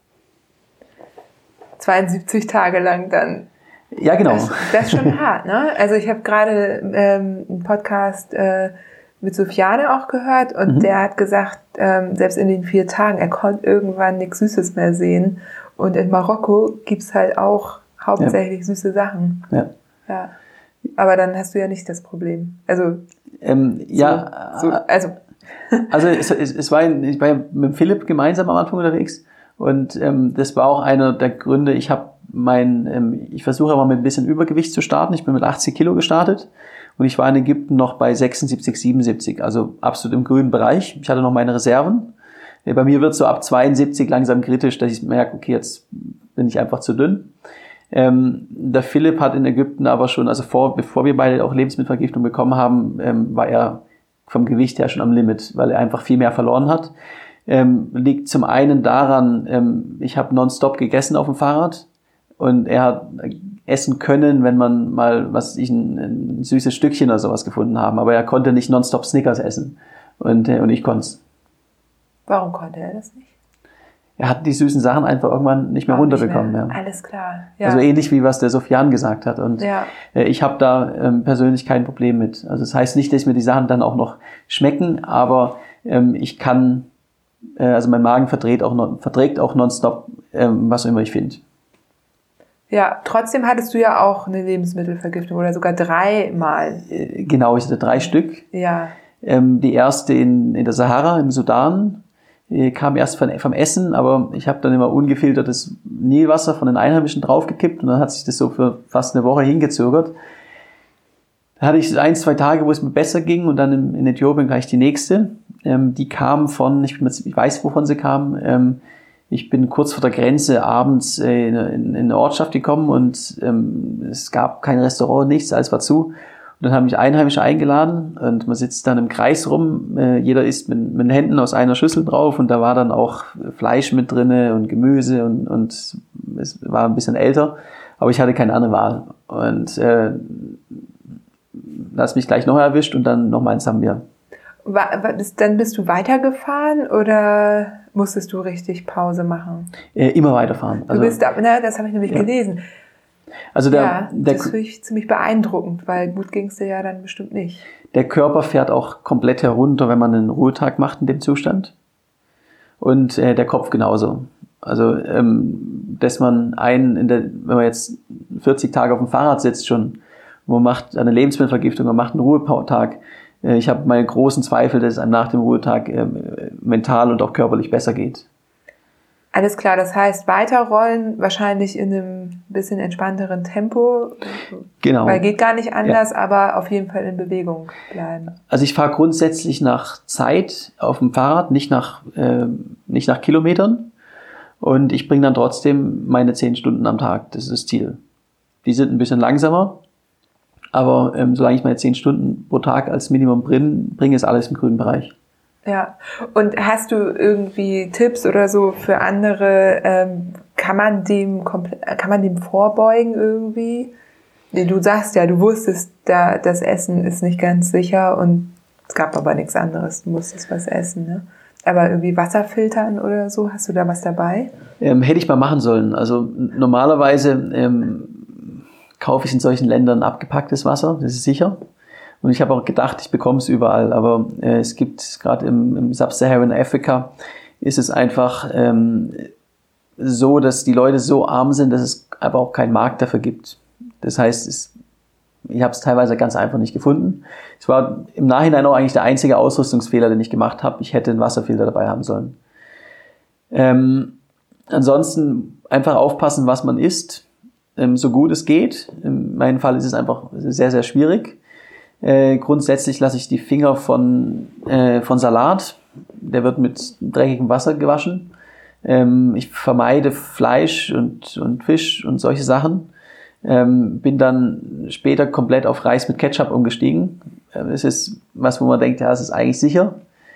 zweiundsiebzig Tage lang dann. Ja, genau. Das, das ist schon hart, ne? Also ich habe gerade ähm, einen Podcast äh, mit Sofiane auch gehört und mhm. der hat gesagt, ähm, selbst in den vier Tagen, er konnte irgendwann nichts Süßes mehr sehen. Und in Marokko gibt's halt auch hauptsächlich ja. süße Sachen. Ja. Ja. Aber dann hast du ja nicht das Problem. Also ähm, so, ja, so, also also es, es, es war, ich war ja mit Philipp gemeinsam am Anfang unterwegs und ähm, das war auch einer der Gründe. Ich habe mein, ähm, ich versuche aber mit ein bisschen Übergewicht zu starten. Ich bin mit achtzig Kilo gestartet. Und ich war in Ägypten noch bei sechsundsiebzig, siebenundsiebzig, also absolut im grünen Bereich. Ich hatte noch meine Reserven. Bei mir wird es so ab zweiundsiebzig langsam kritisch, dass ich merke, okay, jetzt bin ich einfach zu dünn. Ähm, der Philipp hat in Ägypten aber schon, also vor, bevor wir beide auch Lebensmittelvergiftung bekommen haben, ähm, war er vom Gewicht her schon am Limit, weil er einfach viel mehr verloren hat. Ähm, liegt zum einen daran, ähm, ich habe nonstop gegessen auf dem Fahrrad und er hat essen können, wenn man mal, was ich, ein, ein süßes Stückchen oder sowas gefunden haben. Aber er konnte nicht nonstop Snickers essen. Und, und ich konnte es. Warum konnte er das nicht? Er hat die süßen Sachen einfach irgendwann nicht mehr Auch runterbekommen. Nicht mehr. Ja. Alles klar. Ja. Also ähnlich wie was der Sofian gesagt hat. Und ja. äh, ich habe da ähm, persönlich kein Problem mit. Also das heißt nicht, dass mir die Sachen dann auch noch schmecken, aber ähm, ich kann, äh, also mein Magen verträgt auch, non, verträgt auch nonstop, ähm, was immer ich finde. Ja, trotzdem hattest du ja auch eine Lebensmittelvergiftung oder sogar dreimal. Genau, ich hatte drei Stück. Ja. Ähm, die erste in, in der Sahara, im Sudan, die kam erst von, vom Essen, aber ich habe dann immer ungefiltertes Nilwasser von den Einheimischen draufgekippt und dann hat sich das so für fast eine Woche hingezögert. Da hatte ich ein, zwei Tage, wo es mir besser ging und dann in, in Äthiopien gleich die nächste. Ähm, die kam von, ich, bin jetzt, ich weiß, wovon sie kam, ähm, ich bin kurz vor der Grenze abends äh, in, in, in eine Ortschaft gekommen und ähm, es gab kein Restaurant, nichts, alles war zu. Und dann haben mich Einheimische eingeladen und man sitzt dann im Kreis rum. Äh, jeder isst mit, mit den Händen aus einer Schüssel drauf und da war dann auch Fleisch mit drinne und Gemüse und, und es war ein bisschen älter, aber ich hatte keine andere Wahl. Und äh, da hast mich gleich noch erwischt und dann nochmal in Sambia. War, war das, dann bist du weitergefahren oder musstest du richtig Pause machen? Äh, immer weiterfahren. Also, du bist da, na, das habe ich nämlich ja. gelesen. Also der, ja, der, das finde ich ziemlich beeindruckend, weil gut ging es dir ja dann bestimmt nicht. Der Körper fährt auch komplett herunter, wenn man einen Ruhetag macht in dem Zustand. Und äh, der Kopf genauso. Also, ähm, dass man einen, in der, wenn man jetzt vierzig Tage auf dem Fahrrad sitzt schon, wo man macht eine Lebensmittelvergiftung, man macht einen Ruhetag. Äh, ich habe meine großen Zweifel, dass es einem nach dem Ruhetag äh, mental und auch körperlich besser geht. Alles klar, das heißt weiterrollen, wahrscheinlich in einem bisschen entspannteren Tempo. Genau. Weil geht gar nicht anders, ja. aber auf jeden Fall in Bewegung bleiben. Also ich fahre grundsätzlich nach Zeit auf dem Fahrrad, nicht nach, äh, nicht nach Kilometern. Und ich bringe dann trotzdem meine zehn Stunden am Tag. Das ist das Ziel. Die sind ein bisschen langsamer, aber ähm, solange ich meine zehn Stunden pro Tag als Minimum bringe, bringe ist alles im grünen Bereich. Ja, und hast du irgendwie Tipps oder so für andere, ähm, kann man dem komplett, kann man dem vorbeugen irgendwie? Du sagst ja, du wusstest, da, das Essen ist nicht ganz sicher und es gab aber nichts anderes, du musstest was essen, ne? Aber irgendwie Wasser filtern oder so, hast du da was dabei? Ähm, hätte ich mal machen sollen. Also normalerweise ähm, kaufe ich in solchen Ländern abgepacktes Wasser, das ist sicher. Und ich habe auch gedacht, ich bekomme es überall. Aber äh, es gibt gerade im, im Sub-Saharan Afrika ist es einfach ähm, so, dass die Leute so arm sind, dass es aber auch keinen Markt dafür gibt. Das heißt, es, ich habe es teilweise ganz einfach nicht gefunden. Es war im Nachhinein auch eigentlich der einzige Ausrüstungsfehler, den ich gemacht habe. Ich hätte einen Wasserfilter dabei haben sollen. Ähm, ansonsten einfach aufpassen, was man isst, ähm, so gut es geht. In meinem Fall ist es einfach sehr, sehr schwierig. Äh, grundsätzlich lasse ich die Finger von, äh, von Salat. Der wird mit dreckigem Wasser gewaschen. Ähm, ich vermeide Fleisch und, und Fisch und solche Sachen. Ähm, bin dann später komplett auf Reis mit Ketchup umgestiegen. Ähm, das ist was, wo man denkt, ja, das ist eigentlich sicher.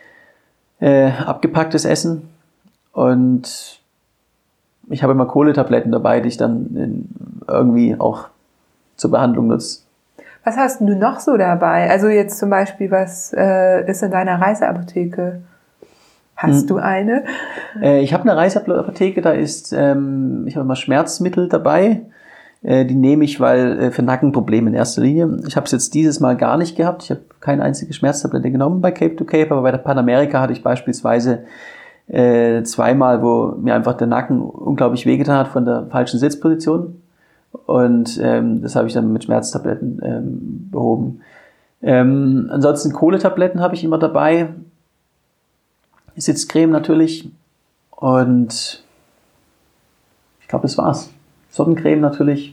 Äh, abgepacktes Essen. Und ich habe immer Kohletabletten dabei, die ich dann in, irgendwie auch zur Behandlung nutze. Was hast du noch so dabei? Also jetzt zum Beispiel, was äh, ist in deiner Reiseapotheke? Hast hm. du eine? Äh, ich habe eine Reiseapotheke, da ist, ähm, ich habe immer Schmerzmittel dabei. Äh, die nehme ich, weil äh, für Nackenprobleme in erster Linie. Ich habe es jetzt dieses Mal gar nicht gehabt. Ich habe keine einzige Schmerztablette genommen bei Cape to Cape, aber bei der Panamerika hatte ich beispielsweise äh, zweimal, wo mir einfach der Nacken unglaublich wehgetan hat von der falschen Sitzposition. Und ähm, das habe ich dann mit Schmerztabletten ähm, behoben. Ähm, ansonsten Kohletabletten habe ich immer dabei. Sitzcreme natürlich. Und ich glaube, das war's. Sonnencreme natürlich.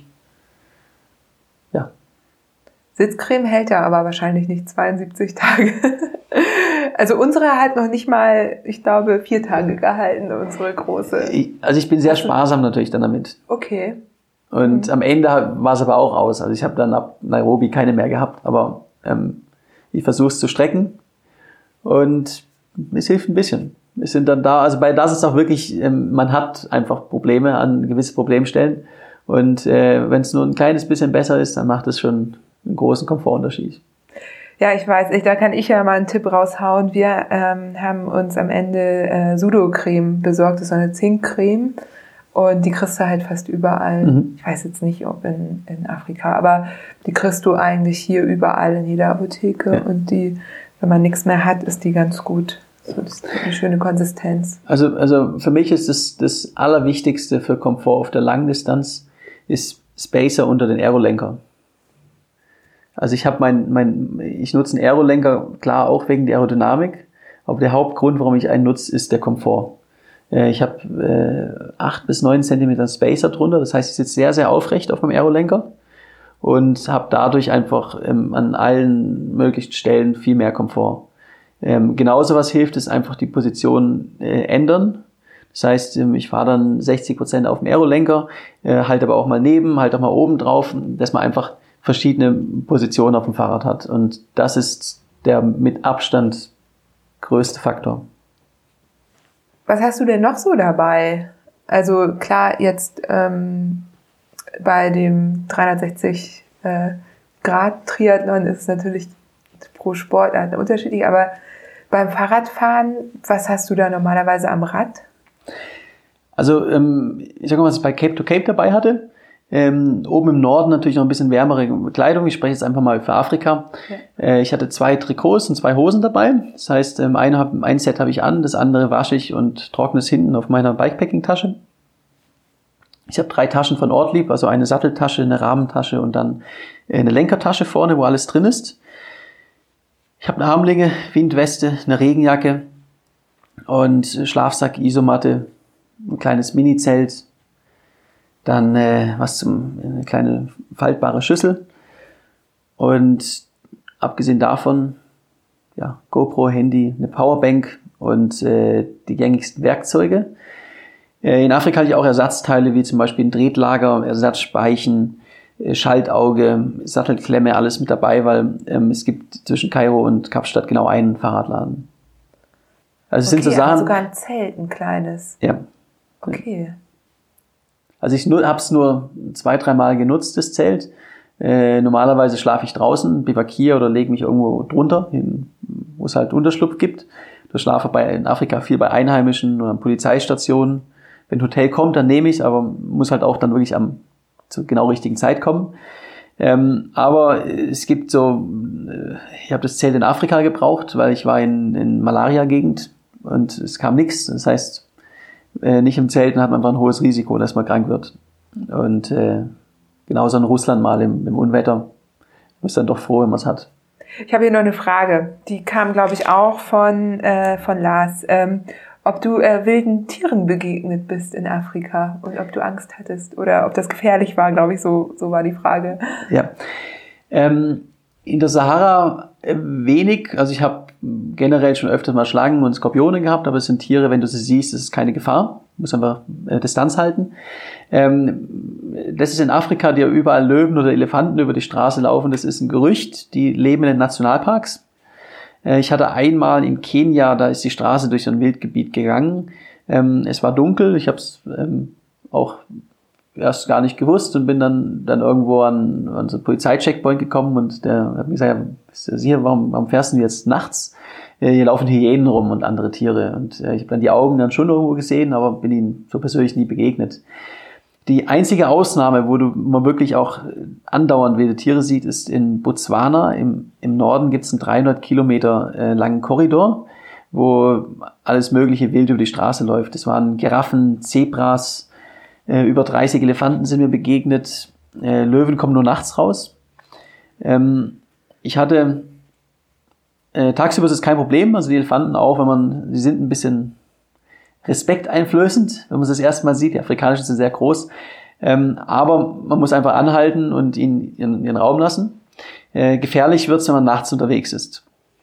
Ja. Sitzcreme hält ja aber wahrscheinlich nicht zweiundsiebzig Tage. Also unsere hat noch nicht mal, ich glaube, vier Tage gehalten, unsere große. Ich, also ich bin sehr sparsam natürlich dann damit. Okay. Und mhm. am Ende war es aber auch aus. Also ich habe dann ab Nairobi keine mehr gehabt. Aber ähm, ich versuche es zu strecken. Und es hilft ein bisschen. Wir sind dann da, also bei das ist auch wirklich, ähm, man hat einfach Probleme an gewisse Problemstellen. Und äh, wenn es nur ein kleines bisschen besser ist, dann macht es schon einen großen Komfortunterschied. Ja, ich weiß, ich, da kann ich ja mal einen Tipp raushauen. Wir ähm, haben uns am Ende äh, Sudocreme besorgt, das ist so eine Zinkcreme. Und die kriegst du halt fast überall. Mhm. Ich weiß jetzt nicht, ob in, in Afrika, aber die kriegst du eigentlich hier überall in jeder Apotheke. Ja. Und die, wenn man nichts mehr hat, ist die ganz gut. So, das ist eine schöne Konsistenz. Also, also für mich ist das, das Allerwichtigste für Komfort auf der Langdistanz ist Spacer unter den Aerolenker. Also ich habe mein, mein, ich nutze einen Aerolenker, klar auch wegen der Aerodynamik, aber der Hauptgrund, warum ich einen nutze, ist der Komfort. Ich habe äh, acht bis neun Zentimeter Spacer drunter, das heißt, ich sitze sehr, sehr aufrecht auf meinem Aerolenker und habe dadurch einfach ähm, an allen möglichen Stellen viel mehr Komfort. Ähm, genauso was hilft, ist einfach die Position äh, ändern. Das heißt, ähm, ich fahre dann sechzig Prozent auf dem Aerolenker, äh, halt aber auch mal neben, halt auch mal oben drauf, dass man einfach verschiedene Positionen auf dem Fahrrad hat. Und das ist der mit Abstand größte Faktor. Was hast du denn noch so dabei? Also klar, jetzt ähm, bei dem dreihundertsechzig äh, Grad Triathlon ist es natürlich pro Sportart unterschiedlich, aber beim Fahrradfahren, was hast du da normalerweise am Rad? Also ähm, ich sag mal, was ich bei Cape to Cape dabei hatte. Ähm, oben im Norden natürlich noch ein bisschen wärmere Kleidung. Ich spreche jetzt einfach mal für Afrika. Ja. Äh, ich hatte zwei Trikots und zwei Hosen dabei. Das heißt, ähm, eine hab, ein Set habe ich an, das andere wasche ich und trockne es hinten auf meiner Bikepacking-Tasche. Ich habe drei Taschen von Ortlieb, also eine Satteltasche, eine Rahmentasche und dann eine Lenkertasche vorne, wo alles drin ist. Ich habe eine Armlinge, Windweste, eine Regenjacke und Schlafsack, Isomatte, ein kleines Mini-Zelt. Dann äh, was zum, eine kleine faltbare Schüssel. Und abgesehen davon, ja, GoPro, Handy, eine Powerbank und äh, die gängigsten Werkzeuge. Äh, in Afrika hatte ich auch Ersatzteile, wie zum Beispiel ein Tretlager, Ersatzspeichen, äh, Schaltauge, Sattelklemme, alles mit dabei, weil ähm, es gibt zwischen Kairo und Kapstadt genau einen Fahrradladen. Also es okay, sind so Sachen. Sogar ein Zelt, ein kleines. Ja. Okay. Also ich habe es nur zwei, dreimal genutzt, das Zelt. Äh, normalerweise schlafe ich draußen, bivakiere oder lege mich irgendwo drunter, hin, wo es halt Unterschlupf gibt. Da schlafe bei, in Afrika viel bei Einheimischen oder an Polizeistationen. Wenn ein Hotel kommt, dann nehme ich es, aber muss halt auch dann wirklich am zur genau richtigen Zeit kommen. Ähm, aber es gibt so, ich habe das Zelt in Afrika gebraucht, weil ich war in, in Malaria-Gegend und es kam nichts. Das heißt, äh, nicht im Zelt, dann hat man einfach ein hohes Risiko, dass man krank wird. Und äh, genauso in Russland mal im, im Unwetter. Man ist dann doch froh, wenn man es hat. Ich habe hier noch eine Frage, die kam, glaube ich, auch von, äh, von Lars. Ähm, ob du äh, wilden Tieren begegnet bist in Afrika und ob du Angst hattest oder ob das gefährlich war, glaube ich, so, so war die Frage. Ja, ähm, in der Sahara äh, wenig. Also ich habe generell schon öfters mal Schlangen und Skorpione gehabt, aber es sind Tiere, wenn du sie siehst, ist es keine Gefahr. Du musst einfach äh, Distanz halten. Ähm, das ist in Afrika, die ja überall Löwen oder Elefanten über die Straße laufen. Das ist ein Gerücht. Die leben in den Nationalparks. Ich hatte einmal in Kenia, da ist die Straße durch so ein Wildgebiet gegangen. Ähm, es war dunkel, ich habe es ähm, auch erst gar nicht gewusst und bin dann dann irgendwo an, an so einen Polizeicheckpoint gekommen und der hat mir gesagt, ja, hier, warum, warum fährst du jetzt nachts? Äh, hier laufen Hyänen rum und andere Tiere. Und äh, ich habe dann die Augen dann schon irgendwo gesehen, aber bin ihnen so persönlich nie begegnet. Die einzige Ausnahme, wo du man wirklich auch andauernd wilde Tiere sieht, ist in Botswana. Im, im Norden gibt es einen dreihundert Kilometer äh, langen Korridor, wo alles mögliche wild über die Straße läuft. Das waren Giraffen, Zebras, äh, über dreißig Elefanten sind mir begegnet. Äh, Löwen kommen nur nachts raus. Ähm, ich hatte, äh, tagsüber ist es kein Problem, also die Elefanten auch, wenn man, die sind ein bisschen respekteinflößend, wenn man es das erste Mal sieht. Die afrikanischen sind sehr groß. Ähm, aber man muss einfach anhalten und ihn ihren, ihren Raum lassen. Äh, gefährlich wird es, wenn man nachts unterwegs ist.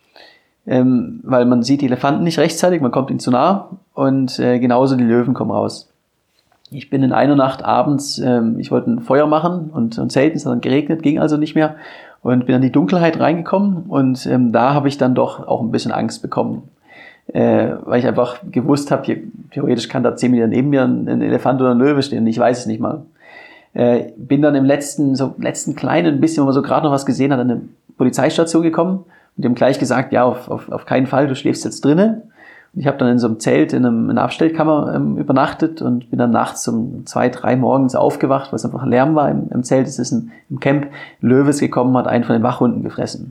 Ähm, weil man sieht die Elefanten nicht rechtzeitig, man kommt ihnen zu nah und äh, genauso die Löwen kommen raus. Ich bin in einer Nacht abends, ähm, ich wollte ein Feuer machen und, und zelten, es hat dann geregnet, ging also nicht mehr und bin in die Dunkelheit reingekommen und ähm, da habe ich dann doch auch ein bisschen Angst bekommen. Äh, weil ich einfach gewusst habe, theoretisch kann da zehn Meter neben mir ein, ein Elefant oder ein Löwe stehen, ich weiß es nicht mal. Äh, bin dann im letzten, so letzten kleinen bisschen, wo man so gerade noch was gesehen hat, an eine Polizeistation gekommen und die haben gleich gesagt, ja, auf, auf, auf keinen Fall, du schläfst jetzt drinnen. Und ich habe dann in so einem Zelt in, einem, in einer Abstellkammer ähm, übernachtet und bin dann nachts um zwei, drei morgens aufgewacht, weil es einfach Lärm war im, im Zelt. Es ist ein, im Camp, ein Löwe ist gekommen, hat einen von den Wachhunden gefressen.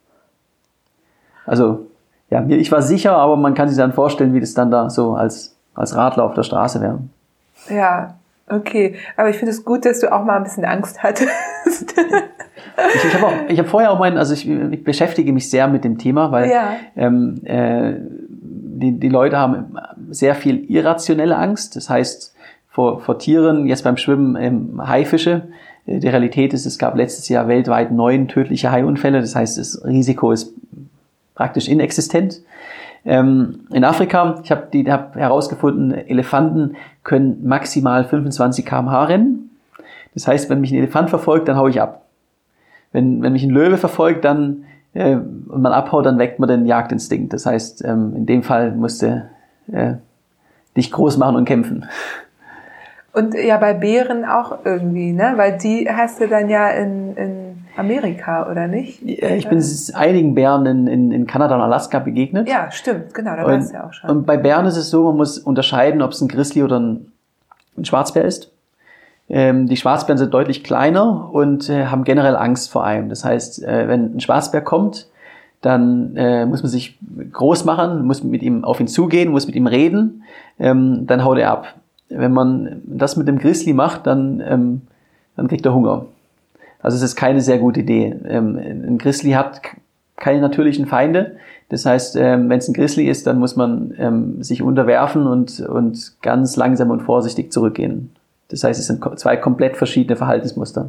Also ja, ich war sicher, aber man kann sich dann vorstellen, wie das dann da so als, als Radler auf der Straße wäre. Ja, okay. Aber ich finde es gut, dass du auch mal ein bisschen Angst hattest. ich ich habe auch, ich habe vorher auch meinen, also ich, ich beschäftige mich sehr mit dem Thema, weil ja. ähm, äh, die, die Leute haben sehr viel irrationelle Angst. Das heißt, vor, vor Tieren, jetzt beim Schwimmen ähm, Haifische. Die Realität ist, es gab letztes Jahr weltweit neun tödliche Haiunfälle. Das heißt, das Risiko ist praktisch inexistent. Ähm, in Afrika, ich habe die hab herausgefunden, Elefanten können maximal fünfundzwanzig Kilometer pro Stunde rennen. Das heißt, wenn mich ein Elefant verfolgt, dann hau ich ab. Wenn, wenn mich ein Löwe verfolgt, dann äh, und man abhaut, dann weckt man den Jagdinstinkt. Das heißt, ähm, in dem Fall musst du äh, dich groß machen und kämpfen. Und ja, bei Bären auch irgendwie, ne? Weil die hast du dann ja in, in Amerika, oder nicht? Ich bin einigen Bären in, in, in Kanada und Alaska begegnet. Ja, stimmt, genau, da warst du ja auch schon. Und bei Bären ist es so, man muss unterscheiden, ob es ein Grizzly oder ein, ein Schwarzbär ist. Ähm, die Schwarzbären sind deutlich kleiner und äh, haben generell Angst vor einem. Das heißt, äh, wenn ein Schwarzbär kommt, dann äh, muss man sich groß machen, muss mit ihm auf ihn zugehen, muss mit ihm reden, ähm, dann haut er ab. Wenn man das mit dem Grizzly macht, dann, ähm, dann kriegt er Hunger. Also es ist keine sehr gute Idee. Ähm, ein Grizzly hat keine natürlichen Feinde. Das heißt, ähm, wenn es ein Grizzly ist, dann muss man ähm, sich unterwerfen und, und ganz langsam und vorsichtig zurückgehen. Das heißt, es sind zwei komplett verschiedene Verhaltensmuster.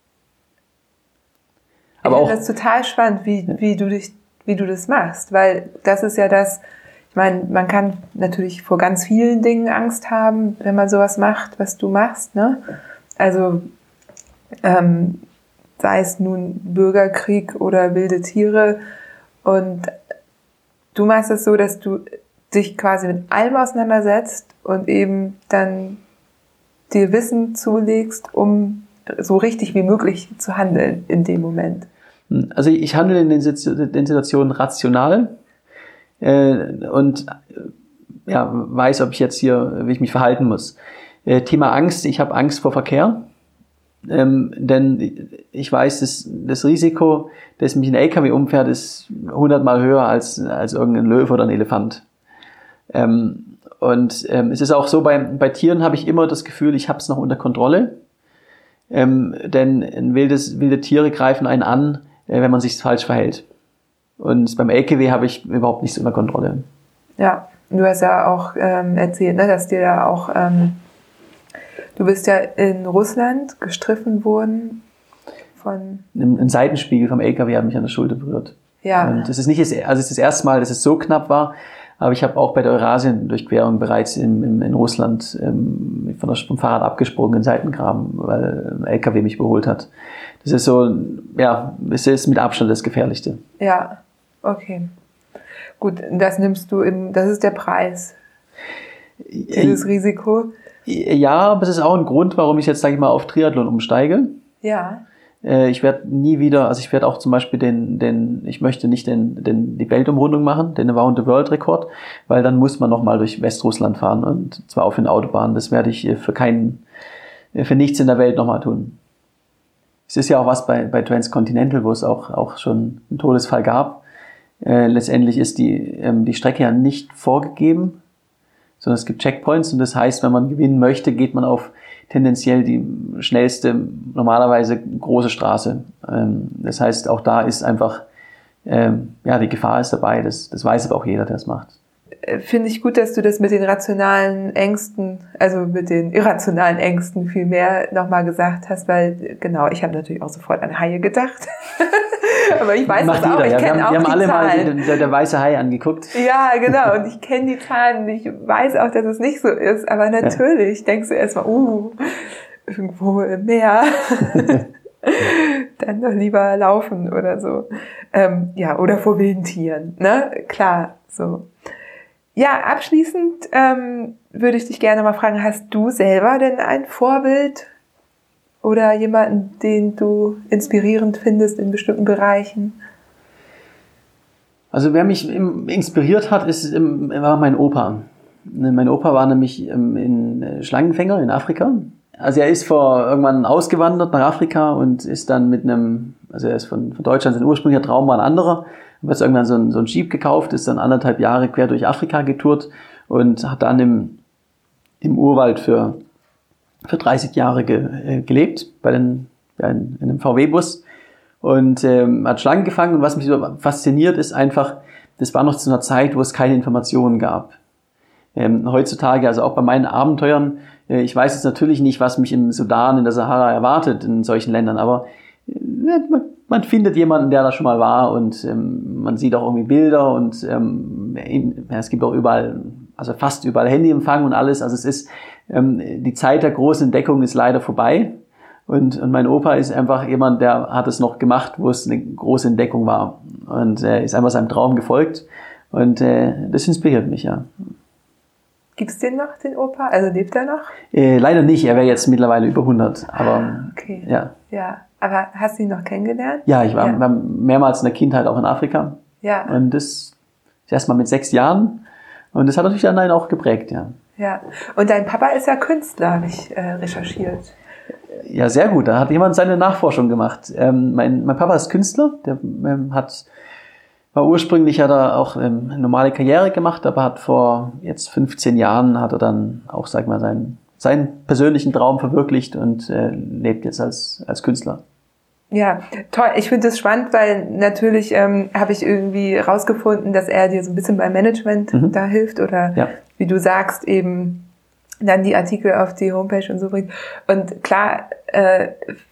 Aber ich finde das total spannend, wie, wie, du dich, wie du das machst, weil das ist ja das, ich meine, man kann natürlich vor ganz vielen Dingen Angst haben, wenn man sowas macht, was du machst, ne? Also, ähm, sei es nun Bürgerkrieg oder wilde Tiere. Und du machst es so, dass du dich quasi mit allem auseinandersetzt und eben dann dir Wissen zulegst, um so richtig wie möglich zu handeln in dem Moment. Also ich handle in den Situationen rational. äh, und ja, weiß, ob ich jetzt hier, wie ich mich verhalten muss. Äh, Thema Angst, ich habe Angst vor Verkehr, ähm, denn ich weiß, dass das Risiko, dass mich ein L K W umfährt, ist hundertmal höher als, als irgendein Löwe oder ein Elefant. Ähm, und ähm, es ist auch so, bei, bei Tieren habe ich immer das Gefühl, ich habe es noch unter Kontrolle. Ähm, denn ein wildes, wilde Tiere greifen einen an, äh, wenn man sich falsch verhält. Und beim L K W habe ich überhaupt nichts unter Kontrolle. Ja, du hast ja auch ähm, erzählt, ne, dass dir ja auch, ähm, du bist ja in Russland gestriffen worden von... Ein, ein Seitenspiegel vom L K W hat mich an der Schulter berührt. Ja. Und das ist nicht das, also es ist das erste Mal, dass es so knapp war, aber ich habe auch bei der Eurasien-Durchquerung bereits in, in, in Russland ähm, von der, vom Fahrrad abgesprungen in Seitengraben, weil ein L K W mich überholt hat. Das ist so, ja, es ist mit Abstand das Gefährlichste. Ja, okay. Gut, das nimmst du im, das ist der Preis. Dieses Risiko. Ja, aber es ist auch ein Grund, warum ich jetzt, sage ich mal, auf Triathlon umsteige. Ja. Ich werde nie wieder, also ich werde auch zum Beispiel den, den, ich möchte nicht den, den, die Weltumrundung machen, den Around the World Rekord, weil dann muss man nochmal durch Westrussland fahren und zwar auf den Autobahnen. Das werde ich für keinen, für nichts in der Welt nochmal tun. Es ist ja auch was bei, bei Transcontinental, wo es auch, auch schon einen Todesfall gab. Äh, letztendlich ist die, ähm, die Strecke ja nicht vorgegeben, sondern es gibt Checkpoints und das heißt, wenn man gewinnen möchte, geht man auf tendenziell die schnellste, normalerweise große Straße. Ähm, das heißt, auch da ist einfach, ähm, ja, die Gefahr ist dabei. Das, das weiß aber auch jeder, der es macht. Finde ich gut, dass du das mit den rationalen Ängsten, also mit den irrationalen Ängsten viel mehr nochmal gesagt hast, weil, genau, ich habe natürlich auch sofort an Haie gedacht. Aber ich weiß Macht das auch, jeder, ich ja. kenne Wir auch haben, wir haben die alle Zahlen. mal den, der, der weiße Hai angeguckt. Ja, genau, und ich kenne die Zahlen, ich weiß auch, dass es nicht so ist, aber natürlich ja. denkst du erstmal, uh, irgendwo im Meer, dann doch lieber laufen oder so. Ähm, ja, oder vor wilden Tieren, ne, klar, so. Ja, abschließend ähm, würde ich dich gerne mal fragen, hast du selber denn ein Vorbild oder jemanden, den du inspirierend findest in bestimmten Bereichen? Also wer mich inspiriert hat, ist, war mein Opa. Mein Opa war nämlich in Schlangenfänger in Afrika. Also er ist vor irgendwann ausgewandert nach Afrika und ist dann mit einem, also er ist von, von Deutschland, sein ursprünglicher Traum war ein anderer. Er hat irgendwann so ein, so ein Jeep gekauft, ist dann anderthalb Jahre quer durch Afrika getourt und hat dann im, im Urwald für, für dreißig Jahre ge, äh, gelebt, bei den, ja, in, in einem V W-Bus und ähm, hat Schlangen gefangen. Und was mich so fasziniert, ist einfach, das war noch zu einer Zeit, wo es keine Informationen gab. Ähm, heutzutage, also auch bei meinen Abenteuern, äh, ich weiß jetzt natürlich nicht, was mich im Sudan, in der Sahara erwartet, in solchen Ländern, aber äh, man, man findet jemanden, der da schon mal war und ähm, man sieht auch irgendwie Bilder und ähm, in, ja, es gibt auch überall, also fast überall Handyempfang und alles. Also es ist, ähm, die Zeit der großen Entdeckung ist leider vorbei und, und mein Opa ist einfach jemand, der hat es noch gemacht, wo es eine große Entdeckung war und äh, ist einfach seinem Traum gefolgt und äh, das inspiriert mich, ja. Gibt's den noch, den Opa? Also lebt er noch? Äh, leider nicht, er wäre jetzt mittlerweile über hundert, aber ah, okay. ja. Ja, aber hast du ihn noch kennengelernt? Ja, ich war, ja. war mehrmals in der Kindheit auch in Afrika. Ja. Und das erst mal mit sechs Jahren und das hat natürlich dann auch geprägt, ja. Ja, und dein Papa ist ja Künstler, habe ich äh, recherchiert. Ja, sehr gut, da hat jemand seine Nachforschung gemacht. Ähm, mein, mein Papa ist Künstler, der ähm, hat War ursprünglich, hat er auch ähm, eine normale Karriere gemacht, aber hat vor jetzt fünfzehn Jahren hat er dann auch, sag mal, seinen, seinen persönlichen Traum verwirklicht und äh, lebt jetzt als, als Künstler. Ja, toll. Ich finde das spannend, weil natürlich ähm, habe ich irgendwie rausgefunden, dass er dir so ein bisschen beim Management mhm. da hilft oder ja. wie du sagst, eben dann die Artikel auf die Homepage und so bringt. Und klar, äh,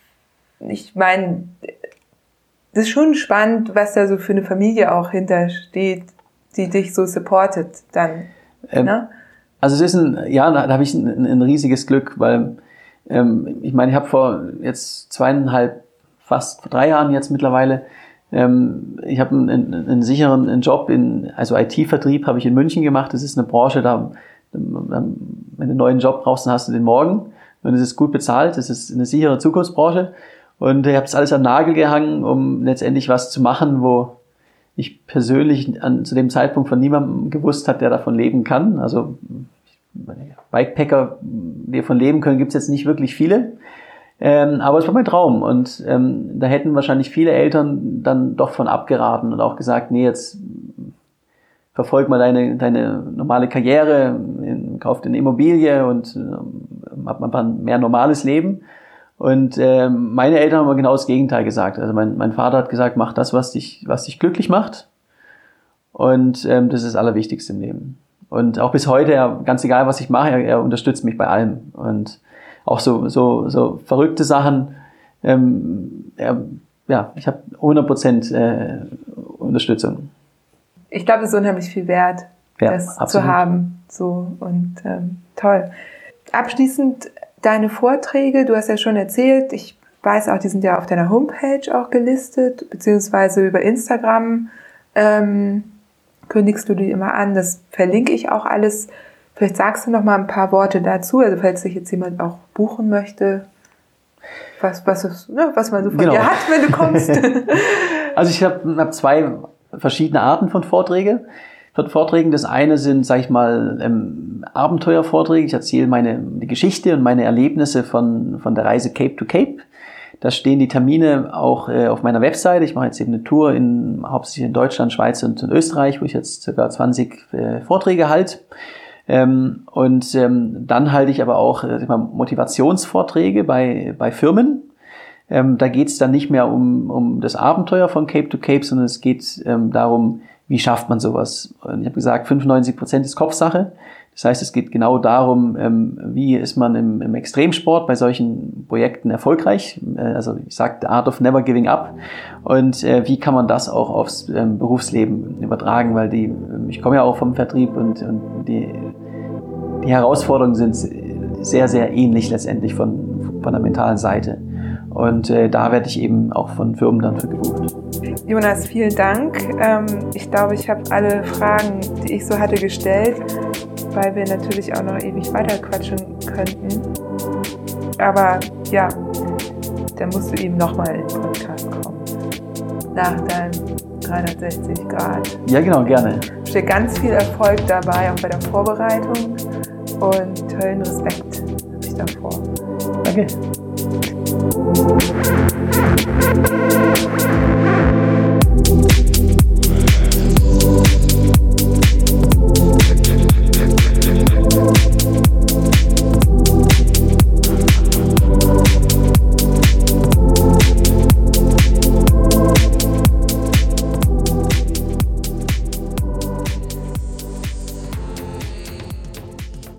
ich meine, das ist schon spannend, was da so für eine Familie auch hintersteht, die dich so supportet dann. Ähm, ne? Also es ist ein, ja, da, da habe ich ein, ein riesiges Glück, weil ähm, ich meine, ich habe vor jetzt zweieinhalb, fast vor drei Jahren jetzt mittlerweile, ähm, ich habe einen, einen, einen sicheren einen Job in, also I T-Vertrieb habe ich in München gemacht. Das ist eine Branche, da, wenn du einen neuen Job brauchst, dann hast du den morgen und es ist gut bezahlt. Das ist eine sichere Zukunftsbranche. Und ich habe das alles an den Nagel gehangen, um letztendlich was zu machen, wo, ich persönlich an, zu dem Zeitpunkt von niemandem gewusst hat, der davon leben kann. Also Bikepacker, die davon leben können, gibt es jetzt nicht wirklich viele. Ähm, aber es war mein Traum und ähm, da hätten wahrscheinlich viele Eltern dann doch von abgeraten und auch gesagt, nee, jetzt verfolg mal deine, deine normale Karriere, in, kauf dir eine Immobilie und ähm, hab mal ein mehr normales Leben. Und ähm, meine Eltern haben aber genau das Gegenteil gesagt. Also mein, mein Vater hat gesagt, mach das, was dich, was dich glücklich macht. Und ähm, das ist das Allerwichtigste im Leben. Und auch bis heute, er, ganz egal, was ich mache, er, er unterstützt mich bei allem. Und auch so, so, so verrückte Sachen. Ähm, er, ja, ich habe hundert Prozent äh, Unterstützung. Ich glaube, es ist unheimlich viel wert, ja, das absolut. zu haben. So und ähm, toll. Abschließend deine Vorträge, du hast ja schon erzählt, ich weiß auch, die sind ja auf deiner Homepage auch gelistet, beziehungsweise über Instagram ähm, kündigst du die immer an. Das verlinke ich auch alles. Vielleicht sagst du noch mal ein paar Worte dazu, also falls sich jetzt jemand auch buchen möchte, was, was, ist, ne, was man so von genau. dir hat, wenn du kommst. Also ich habe hab zwei verschiedene Arten von Vorträge. Von Vorträgen. Das eine sind, sag ich mal, ähm, Abenteuervorträge. Ich erzähle meine die Geschichte und meine Erlebnisse von von der Reise Cape to Cape. Da stehen die Termine auch äh, auf meiner Webseite. Ich mache jetzt eben eine Tour in hauptsächlich in Deutschland, Schweiz und in Österreich, wo ich jetzt ca. zwanzig äh, Vorträge halte. Ähm, und ähm, dann halte ich aber auch äh, mal Motivationsvorträge bei bei Firmen. Ähm, da geht es dann nicht mehr um um das Abenteuer von Cape to Cape, sondern es geht ähm, darum, wie schafft man sowas? Und ich habe gesagt, fünfundneunzig Prozent ist Kopfsache. Das heißt, es geht genau darum, ähm, wie ist man im, im Extremsport bei solchen Projekten erfolgreich. Äh, also ich sage, the art of never giving up. Und äh, wie kann man das auch aufs ähm, Berufsleben übertragen? Weil die, ich komme ja auch vom Vertrieb und, und die, die Herausforderungen sind sehr, sehr ähnlich letztendlich von, von der mentalen Seite. Und äh, da werde ich eben auch von Firmen dann für gebucht. Jonas, vielen Dank. Ähm, ich glaube, ich habe alle Fragen, die ich so hatte, gestellt, weil wir natürlich auch noch ewig weiter quatschen könnten. Aber ja, dann musst du eben nochmal in den Podcast kommen. Nach deinem dreihundertsechzig Grad. Ja, genau, gerne. Ich wünsche dir ganz viel Erfolg dabei, auch bei der Vorbereitung. Und tollen Respekt habe ich davor. Danke.